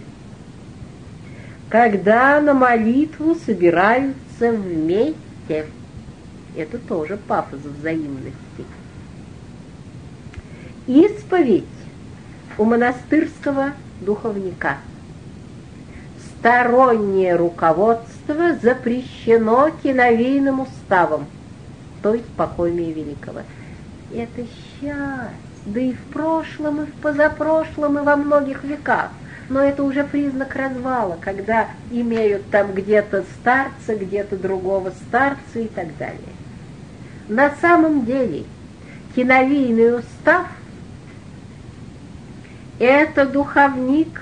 когда на молитву собираются вместе. Это тоже пафос взаимности. Исповедь у монастырского духовника. Стороннее руководство запрещено киновейным уставом, то есть Пахомия Великого. Это сейчас, да и в прошлом, и в позапрошлом, и во многих веках. Но это уже признак развала, когда имеют там где-то старца, где-то другого старца и так далее. На самом деле киновийный устав – это духовник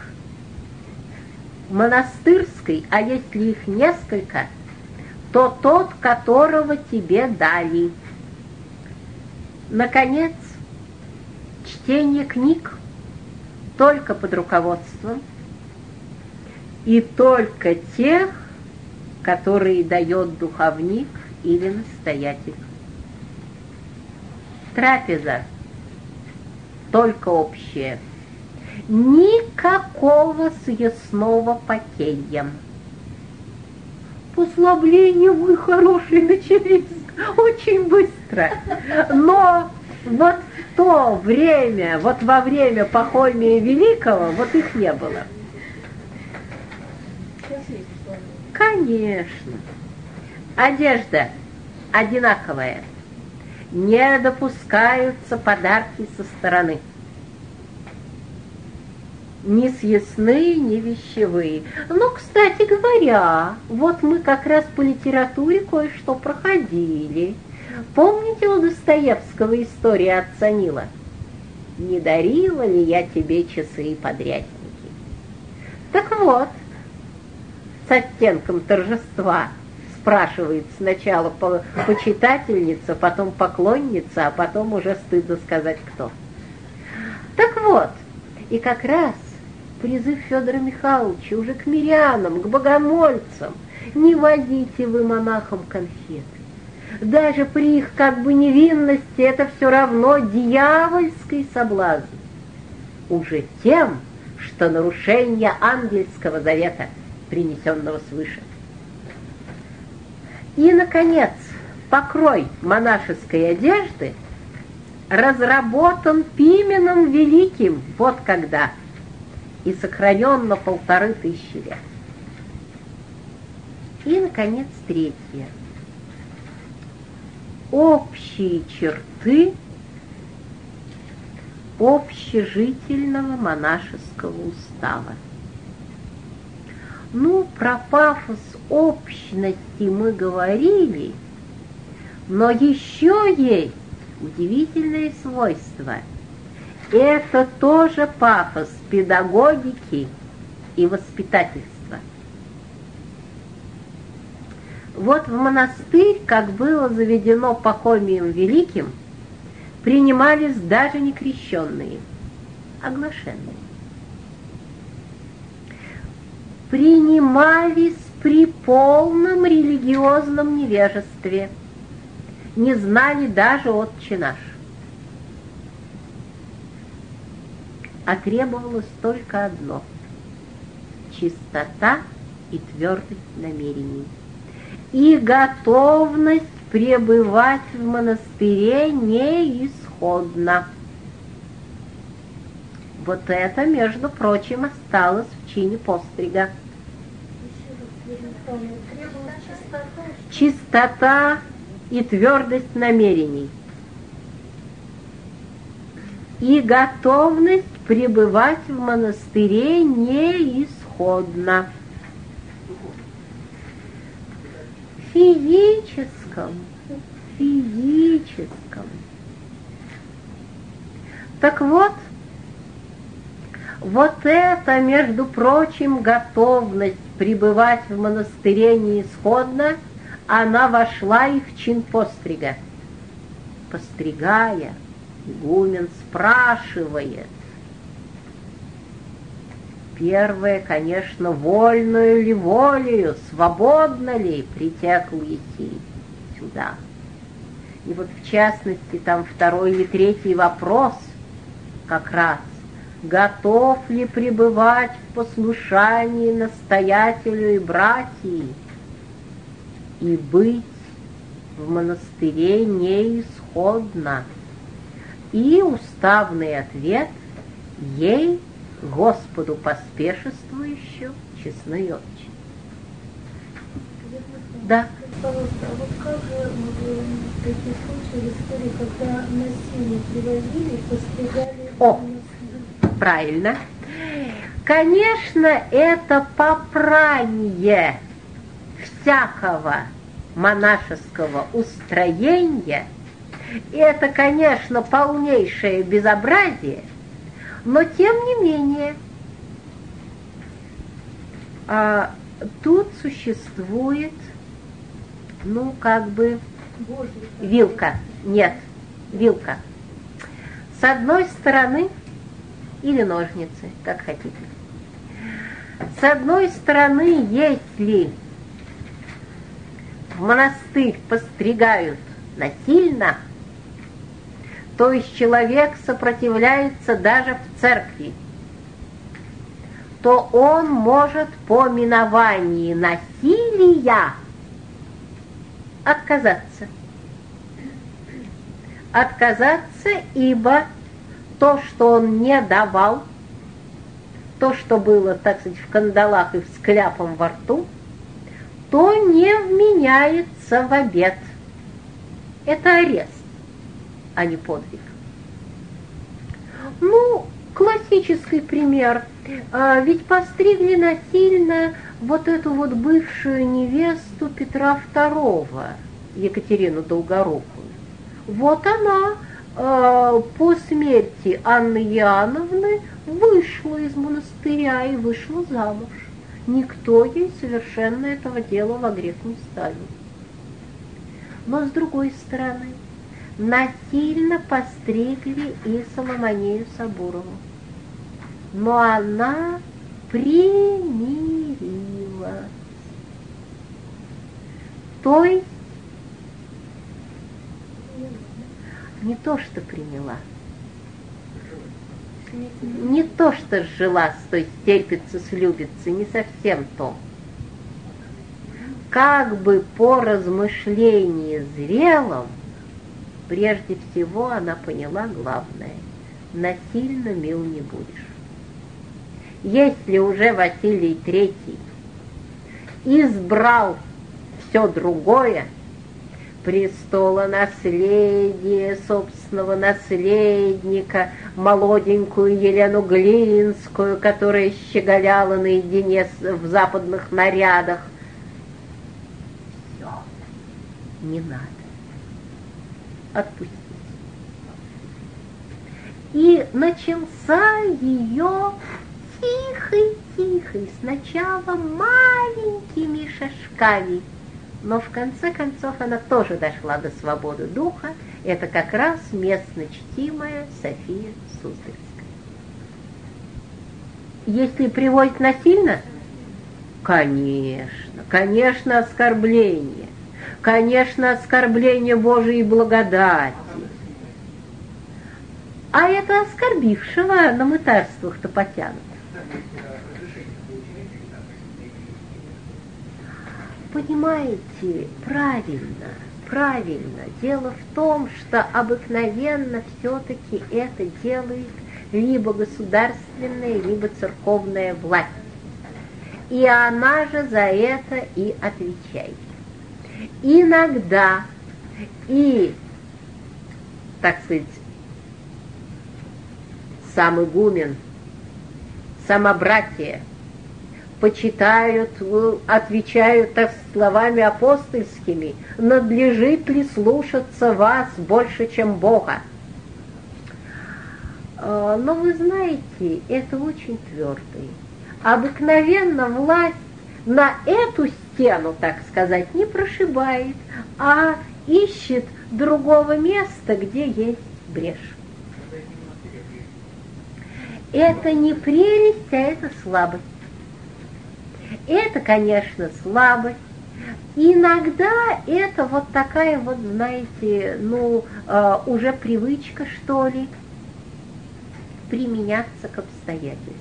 монастырской, а если их несколько, то тот, которого тебе дали. Наконец, чтение книг только под руководством и только тех, которые дает духовник или настоятель. Трапеза только общая. Никакого съестного по кельям. Послабления, мой хороший, начались очень быстро. Но вот в то время, вот во время Пахомия Великого, вот их не было. Конечно. Одежда одинаковая. Не допускаются подарки со стороны. Ни съестные, ни вещевые. Но, кстати говоря, вот мы как раз по литературе кое-что проходили. Помните у Достоевского история отца Нила? «Не дарила ли я тебе часы и подрясники?» Так вот, с оттенком торжества спрашивает сначала почитательница, потом поклонница, а потом уже стыдно сказать кто. Так вот, и как раз призыв Федора Михайловича уже к мирянам, к богомольцам: не водите вы монахам конфеты. Даже при их как бы невинности это все равно дьявольский соблазн. Уже тем, что нарушение ангельского завета, принесенного свыше. И, наконец, покрой монашеской одежды разработан Пименом Великим, вот когда, и сохранен на полторы тысячи лет. И, наконец, третье. Общие черты общежительного монашеского устава. Ну, про пафос общности мы говорили, но еще есть удивительное свойство. Это тоже пафос педагогики и воспитательства. Вот в монастырь, как было заведено Пахомием Великим, принимались даже не крещенные, оглашенные. Принимались при полном религиозном невежестве, не знали даже Отче наш. А требовалось только одно — чистота и твердость намерений, и готовность пребывать в монастыре неисходно. Вот это, между прочим, осталось в чине пострига. Чистота и твердость намерений, и готовность пребывать в монастыре неисходно. Физическом, физическом. Так вот, вот это, между прочим, готовность пребывать в монастыре неисходно, она вошла и в чин пострига. Постригая, игумен спрашивает. Первое, конечно, вольную ли волею, свободно ли притекл идти сюда. И вот в частности там второй или третий вопрос как раз. Готов ли пребывать в послушании настоятелю и братьям и быть в монастыре неисходно? И уставный ответ ей, Господу поспешествующую, честный отче. Да. Пожалуйста, а вот как же в такие случаи в истории, когда насилие привозили, постригали? О, правильно. Конечно, это попрание всякого монашеского устроения. И это, конечно, полнейшее безобразие, но тем не менее а, тут существует, ну, как бы, вилка. Нет, вилка. С одной стороны, или ножницы, как хотите. С одной стороны, если в монастырь постригают насильно, то есть человек сопротивляется даже в церкви, то он может по миновании насилия отказаться. Отказаться, ибо то, что он не давал, то, что было, так сказать, в кандалах и с кляпом во рту, то не вменяется в обет. Это арест, а не подвиг. Ну, классический пример. А, ведь постригли насильно вот эту вот бывшую невесту Петра Второго, Екатерину Долгорукую. Вот она а, по смерти Анны Иоанновны вышла из монастыря и вышла замуж. Никто ей совершенно этого дела во грех не ставил. Но с другой стороны, насильно постригли и Соломонею Сабурову. Но она примирилась. То есть не то, что приняла, не то, что сжилась, то есть терпится, слюбится, не совсем то. Как бы по размышлении зрелом, прежде всего она поняла главное: насильно мил не будешь. Если уже Василий Третий избрал все другое, престола наследия, собственного наследника, молоденькую Елену Глинскую, которая щеголяла наедине в западных нарядах. Все, не надо. Отпустить. И начался ее тихой-тихой, сначала маленькими шажками, но в конце концов она тоже дошла до свободы духа. Это как раз местно чтимая София Суздальская. Если приводить насильно, конечно, конечно, оскорбление, конечно, оскорбление Божией благодати. А это оскорбившего на мытарствах-то потянут. Понимаете, правильно, правильно. Дело в том, что обыкновенно все-таки это делает либо государственная, либо церковная власть. И она же за это и отвечает. Иногда и, так сказать, сам игумен, самобратья почитают, отвечают так словами апостольскими: надлежит ли слушаться вас больше, чем Бога? Но вы знаете, это очень твердый. Обыкновенно власть на эту стену, так сказать, не прошибает, а ищет другого места, где есть брешь. Это не прелесть, а это слабость. Это, конечно, слабость. Иногда это вот такая вот, знаете, ну, э, уже привычка, что ли, применяться к обстоятельствам.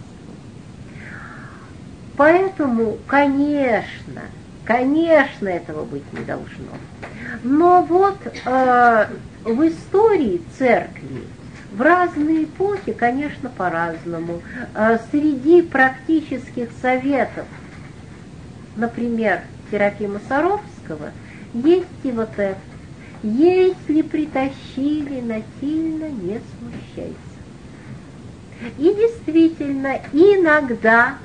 Поэтому, конечно, конечно, этого быть не должно. Но вот э, в истории церкви в разные эпохи, конечно, по-разному. Э, среди практических советов, например, Серафима Саровского, есть и вот это: если притащили насильно, не смущайся. И действительно, иногда,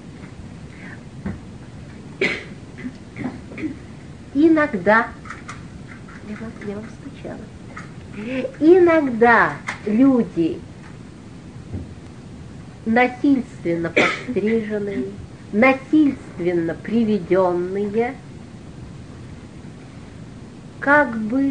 иногда, я вам, я вам стучала, иногда люди насильственно постриженные, насильственно приведенные, как бы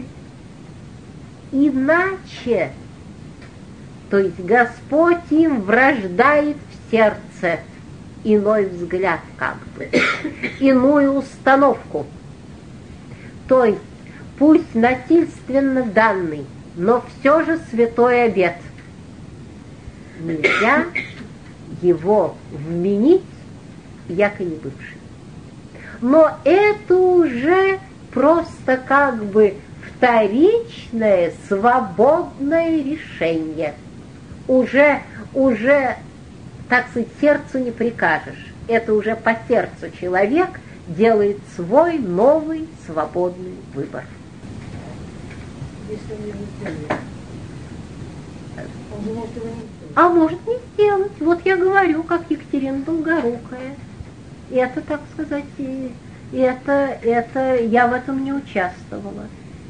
иначе, то есть Господь им врождает в сердце иной взгляд, как бы, иную установку. То есть пусть насильственно данный, но все же святой обет. Нельзя его вменить, яко не бывший. Но это уже просто как бы вторичное свободное решение. Уже, уже, так сказать, сердцу не прикажешь. Это уже по сердцу человек делает свой новый свободный выбор. Если он его не сделает, он же может его не сделать. А может не сделать. Вот я говорю, как Екатерина Долгорукая. Это, так сказать, и это, это, я в этом не участвовала.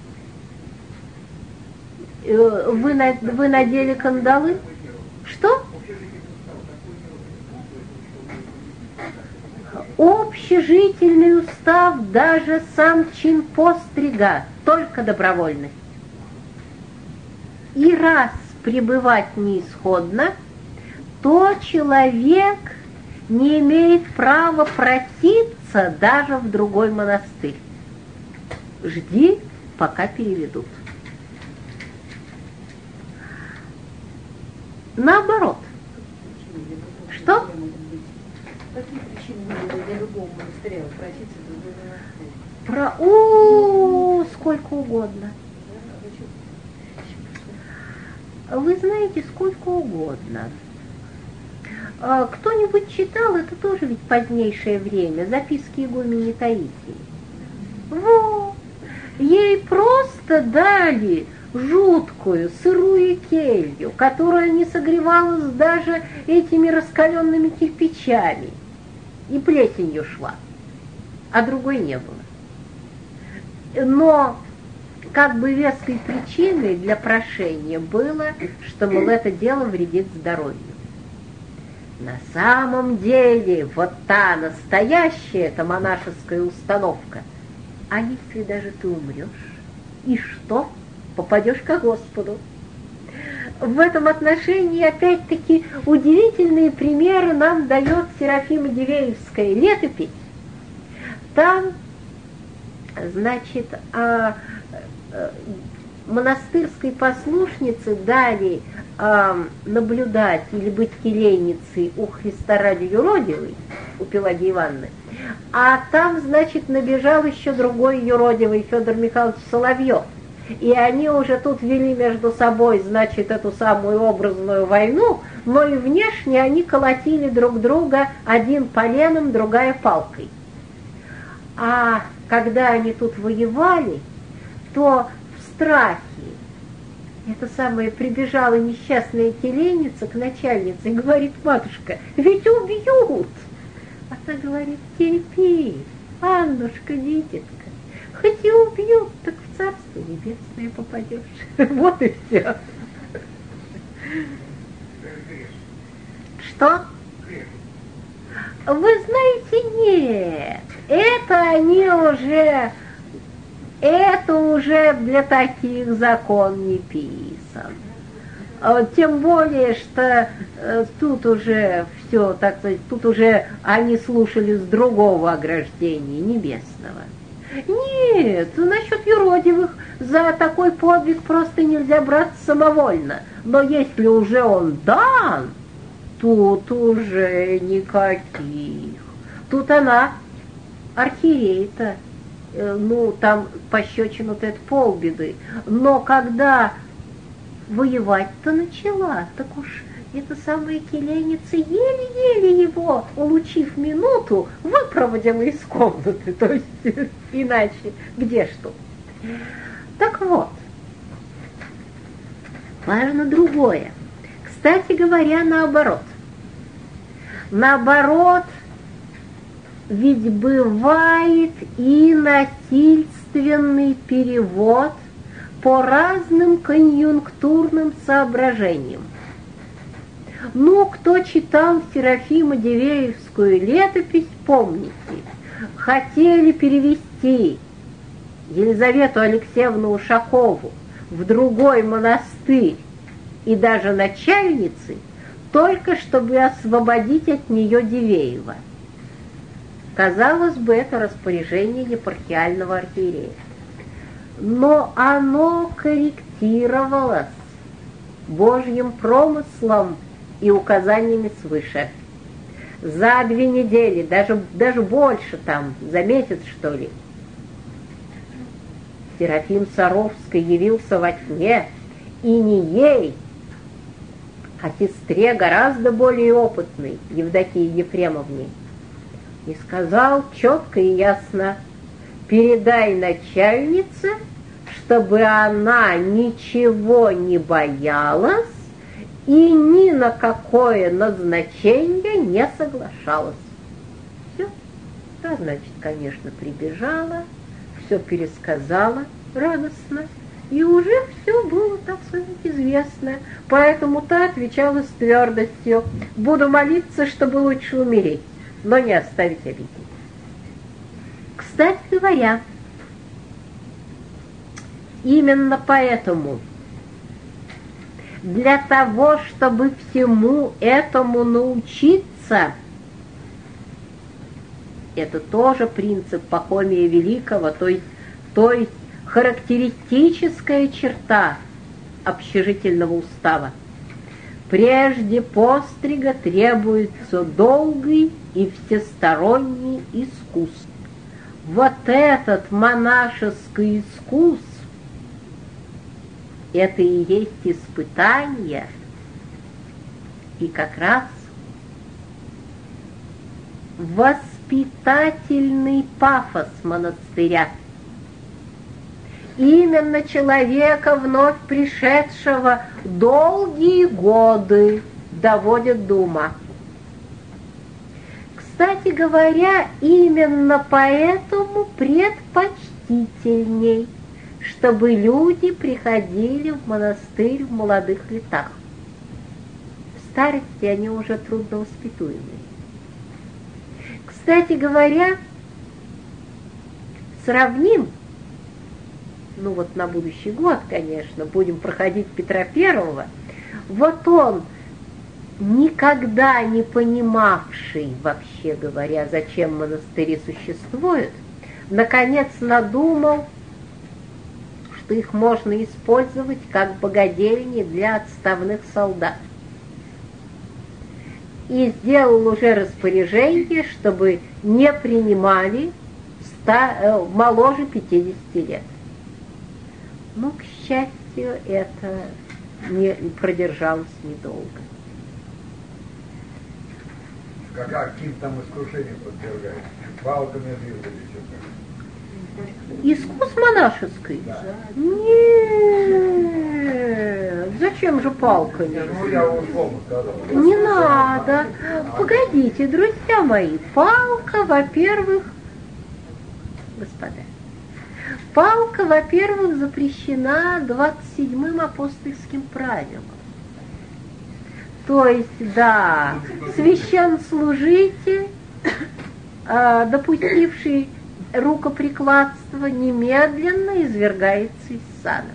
Вы, на, вы надели кандалы? Что? Общежительный устав, даже сам чин пострига, только добровольность. И раз пребывать неисходно, то человек не имеет права проситься даже в другой монастырь. Жди, пока переведут. Наоборот. Что? Какие причины могут для другого монастыря проситься в другой монастырь? Про... О, сколько угодно. Вы знаете, сколько угодно. Кто-нибудь читал, это тоже ведь позднейшее время, записки игумени Таисии. Вот. Ей просто дали жуткую сырую келью, которая не согревалась даже этими раскаленными кирпичами, и плесенью шла, а другой не было. Но как бы веской причиной для прошения было, что, мол, это дело вредит здоровью. На самом деле, вот та настоящая, эта монашеская установка. А если даже ты умрешь, и что? Попадешь ко Господу. В этом отношении, опять-таки, удивительные примеры нам дает Серафима Дивеевская летопись. Там, значит, а, а, монастырской послушнице дали а, наблюдать или быть келейницей у Христа ради юродивой, у Пелагии Ивановны, а там, значит, набежал еще другой юродивый, Федор Михайлович Соловьев. И они уже тут вели между собой, значит, эту самую образную войну, но и внешне они колотили друг друга, один поленом, другая палкой. А когда они тут воевали, то в страхе эта самая прибежала несчастная келейница к начальнице и говорит: матушка, ведь убьют. А та говорит: терпи, Аннушка, дитятка, хоть и убьют, так в Царство Небесное попадешь. Вот и все. Что? Вы знаете, нет, это они уже, это уже для таких закон не писан. Тем более, что тут уже все, так сказать, тут уже они слушали с другого ограждения, небесного. Нет, насчет юродивых за такой подвиг просто нельзя браться самовольно. Но если уже он дан, тут уже никаких. Тут она, архиерей-то, ну, там пощечину-то это полбеды. Но когда воевать-то начала, так уж эта самая келейница еле-еле его, улучив минуту, выпроводила из комнаты. То есть, иначе где ж тут? Так вот, важно другое. Кстати говоря, наоборот. Наоборот, ведь бывает и насильственный перевод по разным конъюнктурным соображениям. Ну, кто читал Серафиму Дивеевскую летопись, помните, хотели перевести Елизавету Алексеевну Ушакову в другой монастырь и даже начальницы, только чтобы освободить от нее Дивеева. Казалось бы, это распоряжение епархиального архиерея. Но оно корректировалось Божьим промыслом и указаниями свыше. За две недели, даже, даже больше там, за месяц, что ли, Серафим Саровский явился во тьме, и не ей, а сестре гораздо более опытной, Евдокии Ефремовне, и сказал четко и ясно: передай начальнице, чтобы она ничего не боялась и ни на какое назначение не соглашалась. Все. Та, значит, конечно, прибежала, все пересказала радостно, и уже все было, так сказать, известно. Поэтому та отвечала с твердостью: буду молиться, чтобы лучше умереть, но не оставить обиды. Кстати говоря, именно поэтому для того, чтобы всему этому научиться, это тоже принцип Пахомия Великого, то есть, то есть характеристическая черта общежительного устава. Прежде пострига требуется долгий и всесторонний искусство. Вот этот монашеский искус, это и есть испытание, и как раз воспитательный пафос монастыря. именно человека, вновь пришедшего, долгие годы доводят до ума. Кстати говоря, именно поэтому предпочтительней, чтобы люди приходили в монастырь в молодых летах. В старости они уже трудновоспитуемые. Кстати говоря, сравним, ну вот на будущий год, конечно, будем проходить Петра Первого, вот он, никогда не понимавший, вообще говоря, зачем монастыри существуют, наконец надумал, что их можно использовать как богадельни для отставных солдат. И сделал уже распоряжение, чтобы не принимали ста, моложе пятидесяти лет. Но, к счастью, это не продержалось недолго. Каким там искушением подвергались? Палками бил или что-то? Искус монашеский? Да. Нет, зачем же палками? Ну, я условно сказал. Не надо. Погодите, друзья мои, палка, во-первых, господа, палка, во-первых, запрещена двадцать седьмым апостольским правилом. То есть, да, священнослужитель, допустивший рукоприкладство, немедленно извергается из сана.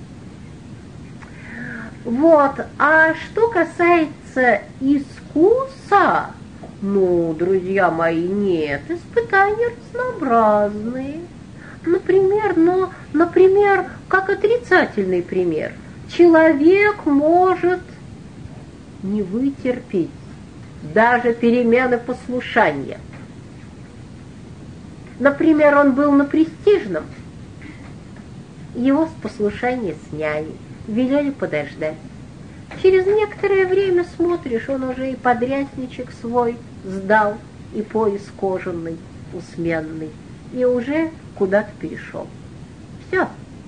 Вот, а что касается искуса, ну, друзья мои, нет, испытания разнообразные. Например, ну, например, как отрицательный пример, человек может не вытерпеть даже перемены послушания. Например, он был на престижном, его с послушания сняли, велели подождать. Через некоторое время смотришь, он уже и подрясничек свой сдал, и пояс кожаный, усменный, и уже куда-то перешел. Все.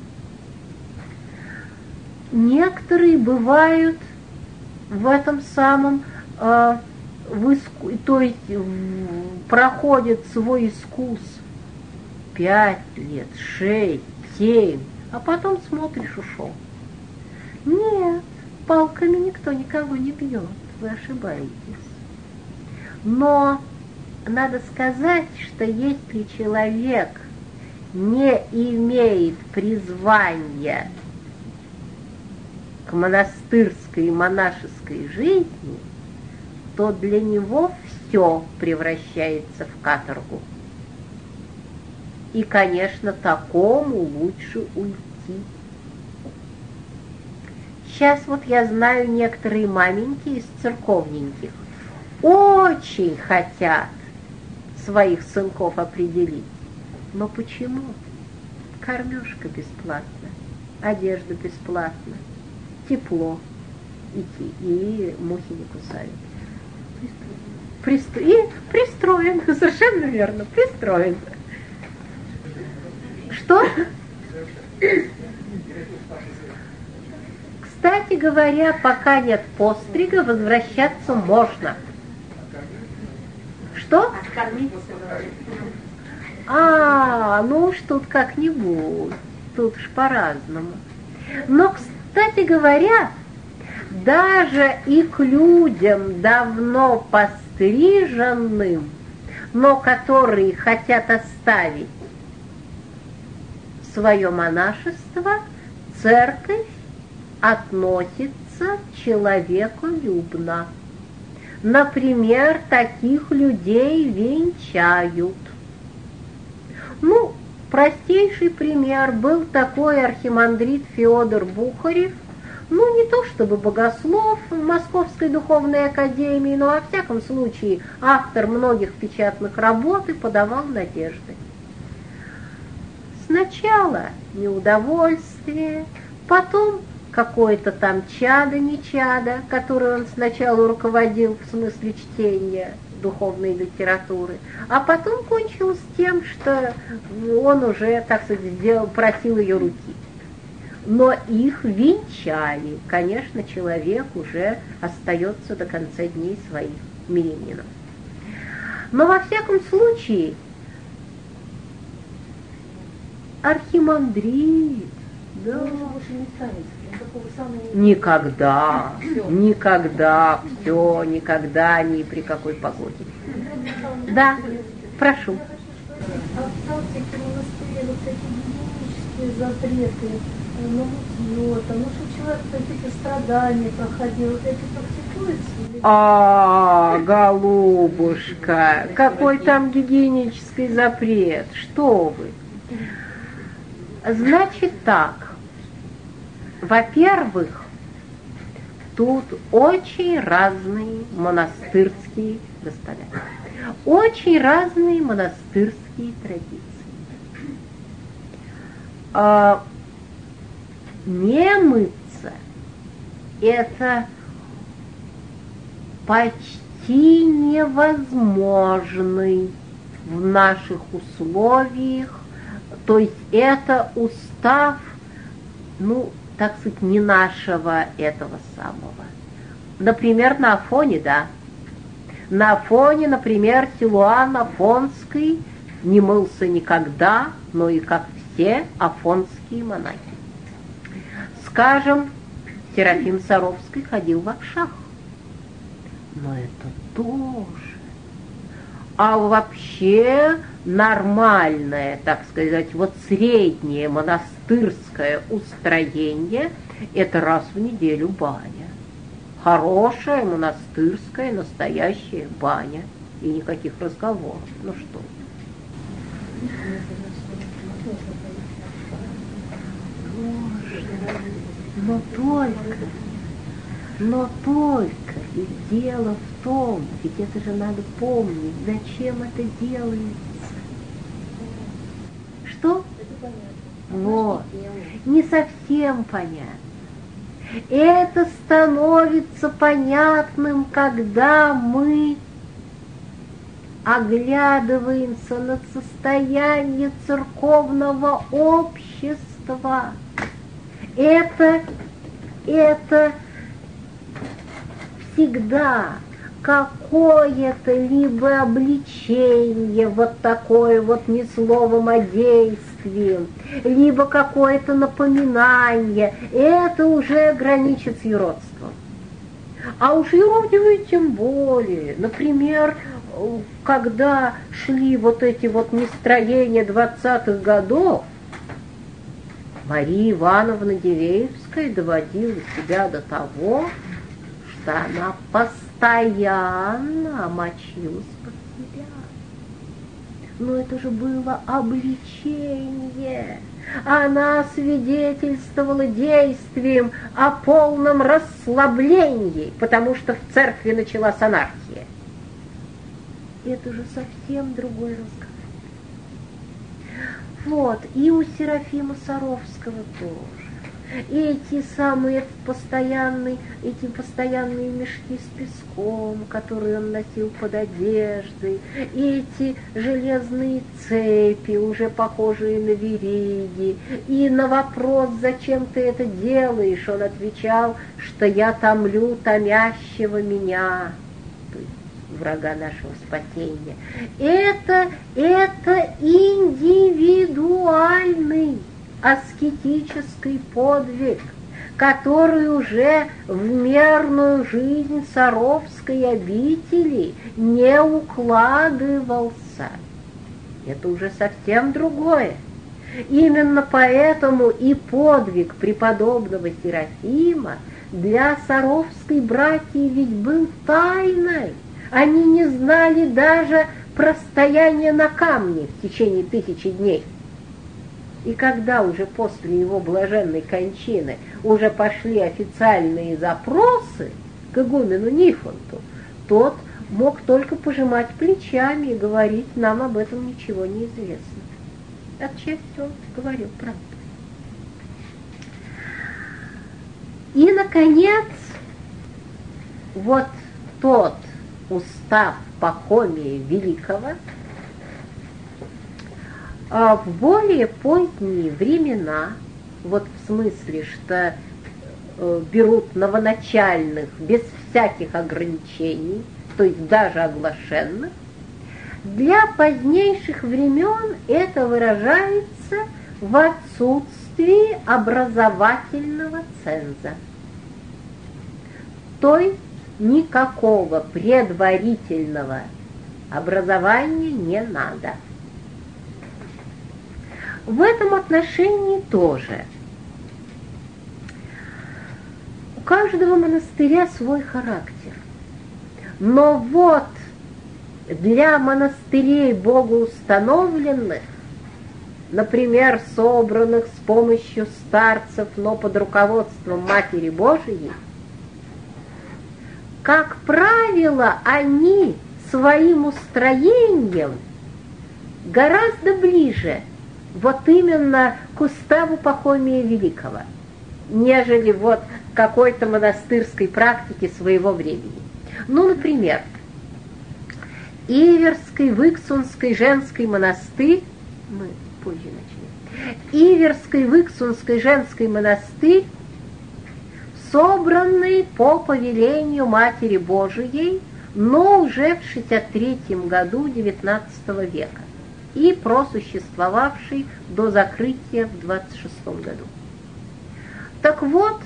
Некоторые бывают в этом самом, э, в иску, то есть в, проходят свой искус пять лет, шесть, семь, а потом смотришь, ушел. Нет, палками никто никого не бьет, вы ошибаетесь. Но надо сказать, что если человек не имеет призвания к монастырской и монашеской жизни, то для него все превращается в каторгу. И, конечно, такому лучше уйти. Сейчас вот я знаю некоторые маменьки из церковненьких очень хотят своих сынков определить. Но почему? Кормежка бесплатна, одежда бесплатна, тепло, и, и мухи не кусают. Пристро... И пристроен, совершенно верно, пристроен. Что? Кстати говоря, пока нет пострига, возвращаться можно. Что? А, ну уж тут как-нибудь, тут уж по-разному. Но, кстати говоря, даже и к людям давно постриженным, но которые хотят оставить свое монашество, церковь относится человеколюбно. Например, таких людей венчают. Ну, простейший пример, был такой архимандрит Феодор Бухарев, ну, не то чтобы богослов в Московской духовной академии, но во всяком случае автор многих печатных работ и подавал надежды. Сначала неудовольствие, потом какое-то там чадо, не чадо, которое он сначала руководил в смысле чтения духовной литературы, а потом кончилось тем, что он уже, так сказать, сделал, просил ее руки. но их венчали. Конечно, человек уже остается до конца дней своих мирянином. Но во всяком случае, архимандрит, да, больше не станет. Такого самого... Никогда, Всё. никогда, все, никогда, ни при какой погоде. Да, прошу. А там всякие монастыри, вот такие гигиенические запреты, на мытье, там, ну, что человек какие-то страдания проходил, вот это практикуется? Или... А, голубушка, какой там гигиенический запрет? Что вы? Значит так, во-первых, тут очень разные монастырские господа, очень разные монастырские традиции. А, не мыться – это почти невозможный в наших условиях, то есть это устав, ну, так сказать, не нашего этого самого. Например, на Афоне, да. На Афоне, например, Силуан Афонский не мылся никогда, но и как все афонские монахи. Скажем, Серафим Саровский ходил в акшах. Но это тоже. А вообще нормальное, так сказать, вот среднее монастырское устроение – это раз в неделю баня. Хорошая монастырская настоящая баня. И никаких разговоров. Ну что? Но только, но только, и дело в том, ведь это же надо помнить, зачем это делается. Что? Вот, не совсем понятно. Это становится понятным, когда мы оглядываемся на состояние церковного общества. Это, это всегда какое-то либо обличение, вот такое вот не словом, а действием, либо какое-то напоминание. Это уже граничит с юродством. А уж юродивые тем более. Например, когда шли вот эти вот нестроения двадцатых годов, Мария Ивановна Дивеевская доводила себя до того, что она постоянно мочилась под себя. Но это же было обличение. Она свидетельствовала действием о полном расслаблении, потому что в церкви началась анархия. Это же совсем другой разговор. Вот, и у Серафима Саровского тоже. Эти самые постоянные, эти постоянные мешки с песком, которые он носил под одеждой, эти железные цепи, уже похожие на вериги, и на вопрос, зачем ты это делаешь, он отвечал, что я томлю томящего меня, то есть врага нашего спасения. Это, это индивидуальный аскетический подвиг, который уже в мерную жизнь Саровской обители не укладывался. Это уже совсем другое. Именно поэтому и подвиг преподобного Серафима для Саровской братьи ведь был тайной. Они не знали даже про стояние на камне в течение тысячи дней. И когда уже после его блаженной кончины уже пошли официальные запросы к игумену Нифонту, тот мог только пожимать плечами и говорить, нам об этом ничего не известно. Отчасти он говорил правду. И, наконец, вот тот устав Пахомия Великого в более поздние времена вот в смысле, что э, берут новоначальных без всяких ограничений, то есть даже оглашенных, для позднейших времен это выражается в отсутствии образовательного ценза. То есть никакого предварительного образования не надо. В этом отношении тоже. У каждого монастыря свой характер. Но вот для монастырей богоустановленных, например, собранных с помощью старцев, но под руководством Матери Божией, как правило, они своим устроением гораздо ближе вот именно к уставу Пахомия Великого, нежели вот какой-то монастырской практики своего времени. Ну, например, Иверский, Выксунский женский монастырь, мы позже начнем, Иверский, Выксунский женский монастырь, собранный по повелению Матери Божией, но уже в шестьдесят третьем году девятнадцатого века и просуществовавший до закрытия в двадцать шестом году. Так вот,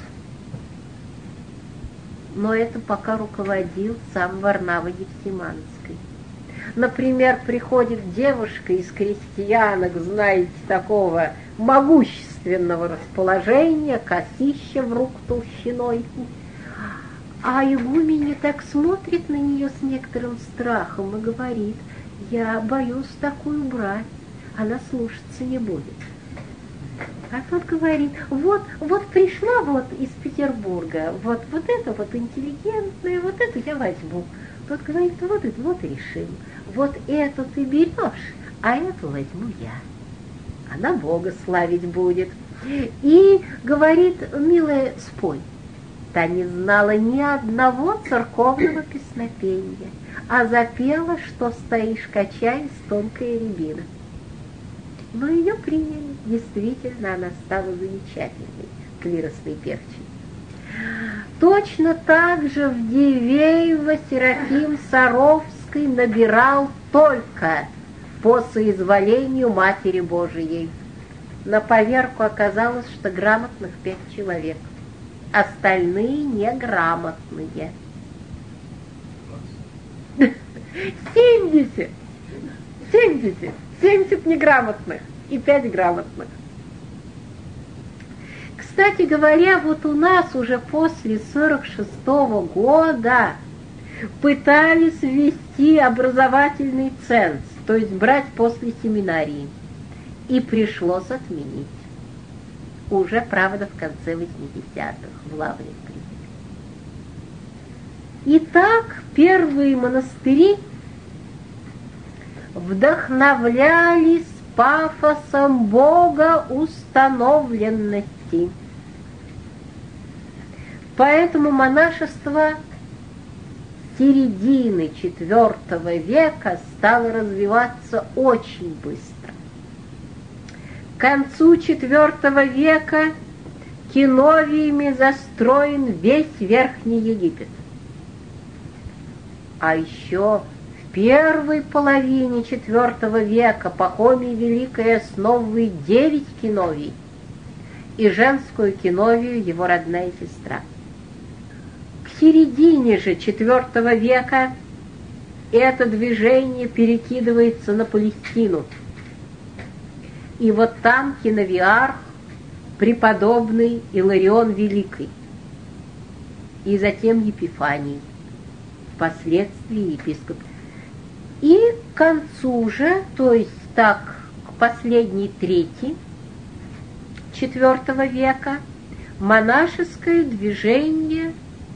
но это пока руководил сам Варнава Евсиманский. Например, приходит девушка из крестьянок, знаете, такого могущественного расположения, косища в руку толщиной, а игуменья так смотрит на нее с некоторым страхом и говорит: я боюсь такую брать, она слушаться не будет. А тот говорит: вот, вот пришла вот из Петербурга, вот, вот это вот интеллигентное, вот это я возьму. Тот говорит: вот это вот решим, вот эту ты берешь, а эту возьму я. Она Бога славить будет. И говорит: милая, спой. Та не знала ни одного церковного песнопения, а запела, что стоишь, качаясь, тонкая рябина. Но ее приняли. Действительно, она стала замечательной клиросной певчей. Точно так же в Дивеево Серафим Саровский набирал только по соизволению Матери Божией. На поверку оказалось, что грамотных пять человек, остальные неграмотные. Семьдесят! Семьдесят! Семьдесят неграмотных и пять грамотных. Кстати говоря, вот у нас уже после сорок шестого года пытались ввести образовательный ценз, то есть брать после семинарии, и пришлось отменить. Уже, правда, в конце восьмидесятых в Лавре приняли. Итак, первые монастыри вдохновлялись пафосом богоустановленности. Поэтому монашество середины четвертого века стало развиваться очень быстро. К концу четвертого века киновиями застроен весь Верхний Египет. А еще в первой половине четвертого века Пахомий Великий основывает девять киновий и женскую киновию его родная сестра. К середине же четвертого века это движение перекидывается на Палестину. И вот там киновиарх преподобный Иларион Великий, и затем Епифаний, впоследствии епископ. И к концу же, то есть так, к последней трети четвертого века, монашеское движение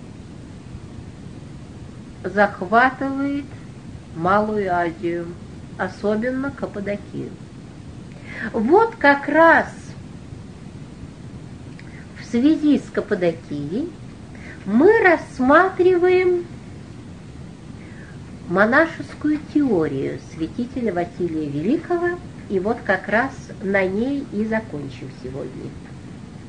захватывает Малую Азию, особенно Каппадокию. Вот как раз в связи с Каппадокией мы рассматриваем монашескую теорию святителя Василия Великого, и вот как раз на ней и закончим сегодня.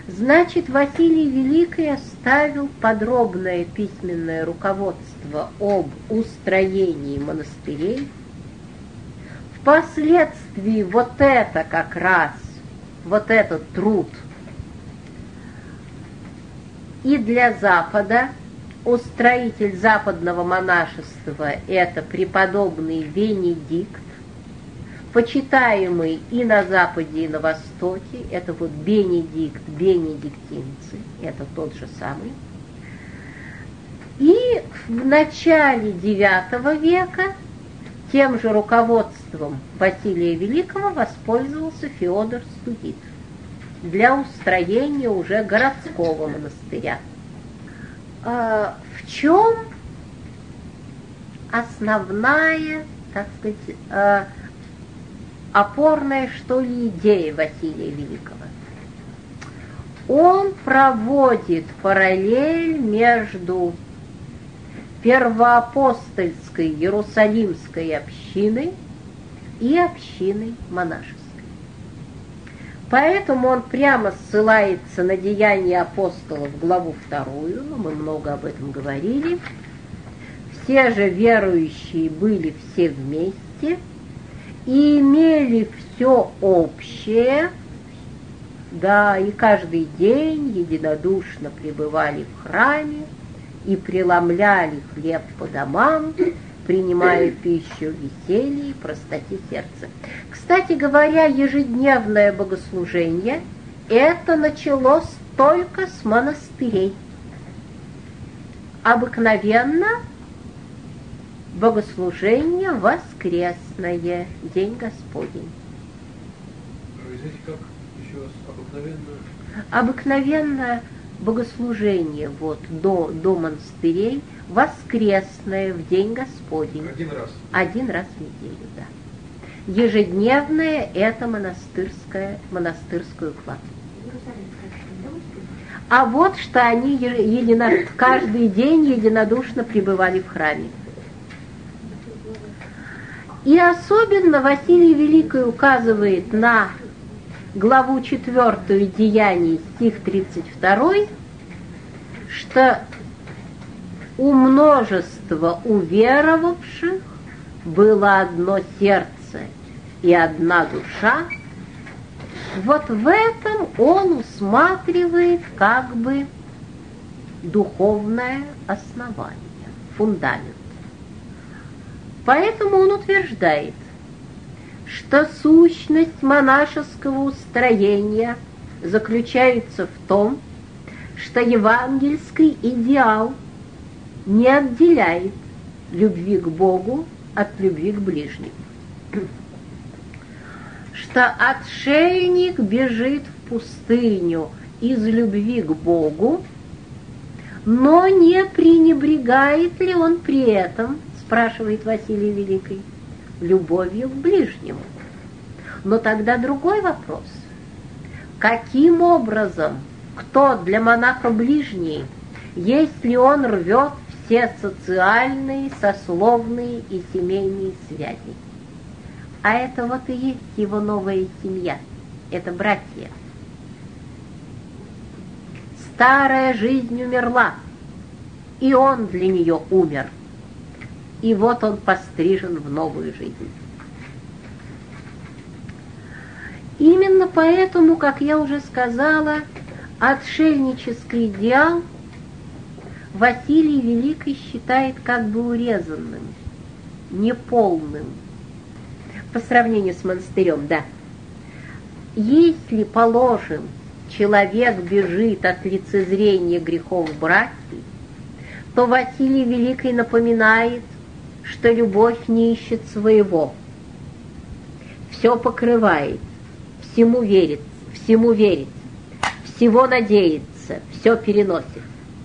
Значит, Василий Великий оставил подробное письменное руководство об устроении монастырей. Впоследствии вот это как раз, вот этот труд и для Запада, устроитель западного монашества – это преподобный Венедикт, почитаемый и на Западе, и на Востоке, это вот Бенедикт, бенедиктинцы, это тот же самый. И в начале девятого века тем же руководством Василия Великого воспользовался Феодор Студит для устроения уже городского монастыря. А в чем основная, так сказать, опорная, что ли, идея Василия Великого? Он проводит параллель между первоапостольской Иерусалимской общиной и общиной монашеской. Поэтому он прямо ссылается на Деяния апостолов, главу вторую, ну, мы много об этом говорили. Все же верующие были все вместе и имели все общее, да, и каждый день единодушно пребывали в храме и преломляли хлеб по домам, принимая пищу в веселье и простоте сердца. Кстати говоря, ежедневное богослужение это началось только с монастырей. Обыкновенно богослужение воскресное, День Господень. Извините, как еще раз обыкновенно? Обыкновенно богослужение вот до, до монастырей воскресное в День Господень. Один раз? Один раз в неделю, да. Ежедневное это монастырское, монастырскую классу. А вот что они едино, каждый день единодушно пребывали в храме. И особенно Василий Великий указывает на главу четвертую Деяний, стих тридцать два, что у множества уверовавших было одно сердце и одна душа. Вот в этом он усматривает как бы духовное основание, фундамент. Поэтому он утверждает, что сущность монашеского устроения заключается в том, что евангельский идеал не отделяет любви к Богу от любви к ближнему, что отшельник бежит в пустыню из любви к Богу, но не пренебрегает ли он при этом, спрашивает Василий Великий, любовью к ближнему. Но тогда другой вопрос. Каким образом, кто для монаха ближний, если он рвет все социальные, сословные и семейные связи? А это вот и есть его новая семья, это братья. Старая жизнь умерла, и он для нее умер. И вот он пострижен в новую жизнь. Именно поэтому, как я уже сказала, отшельнический идеал Василий Великий считает как бы урезанным, неполным по сравнению с монастырем, да. Если, положим, человек бежит от лицезрения грехов братьев, то Василий Великий напоминает, что любовь не ищет своего, все покрывает, всему верит, всему верит, всего надеется, все переносит.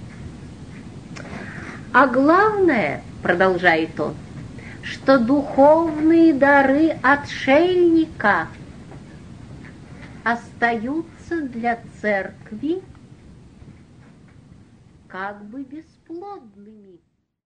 А главное, продолжает он, что духовные дары отшельника остаются для церкви как бы бесплодными.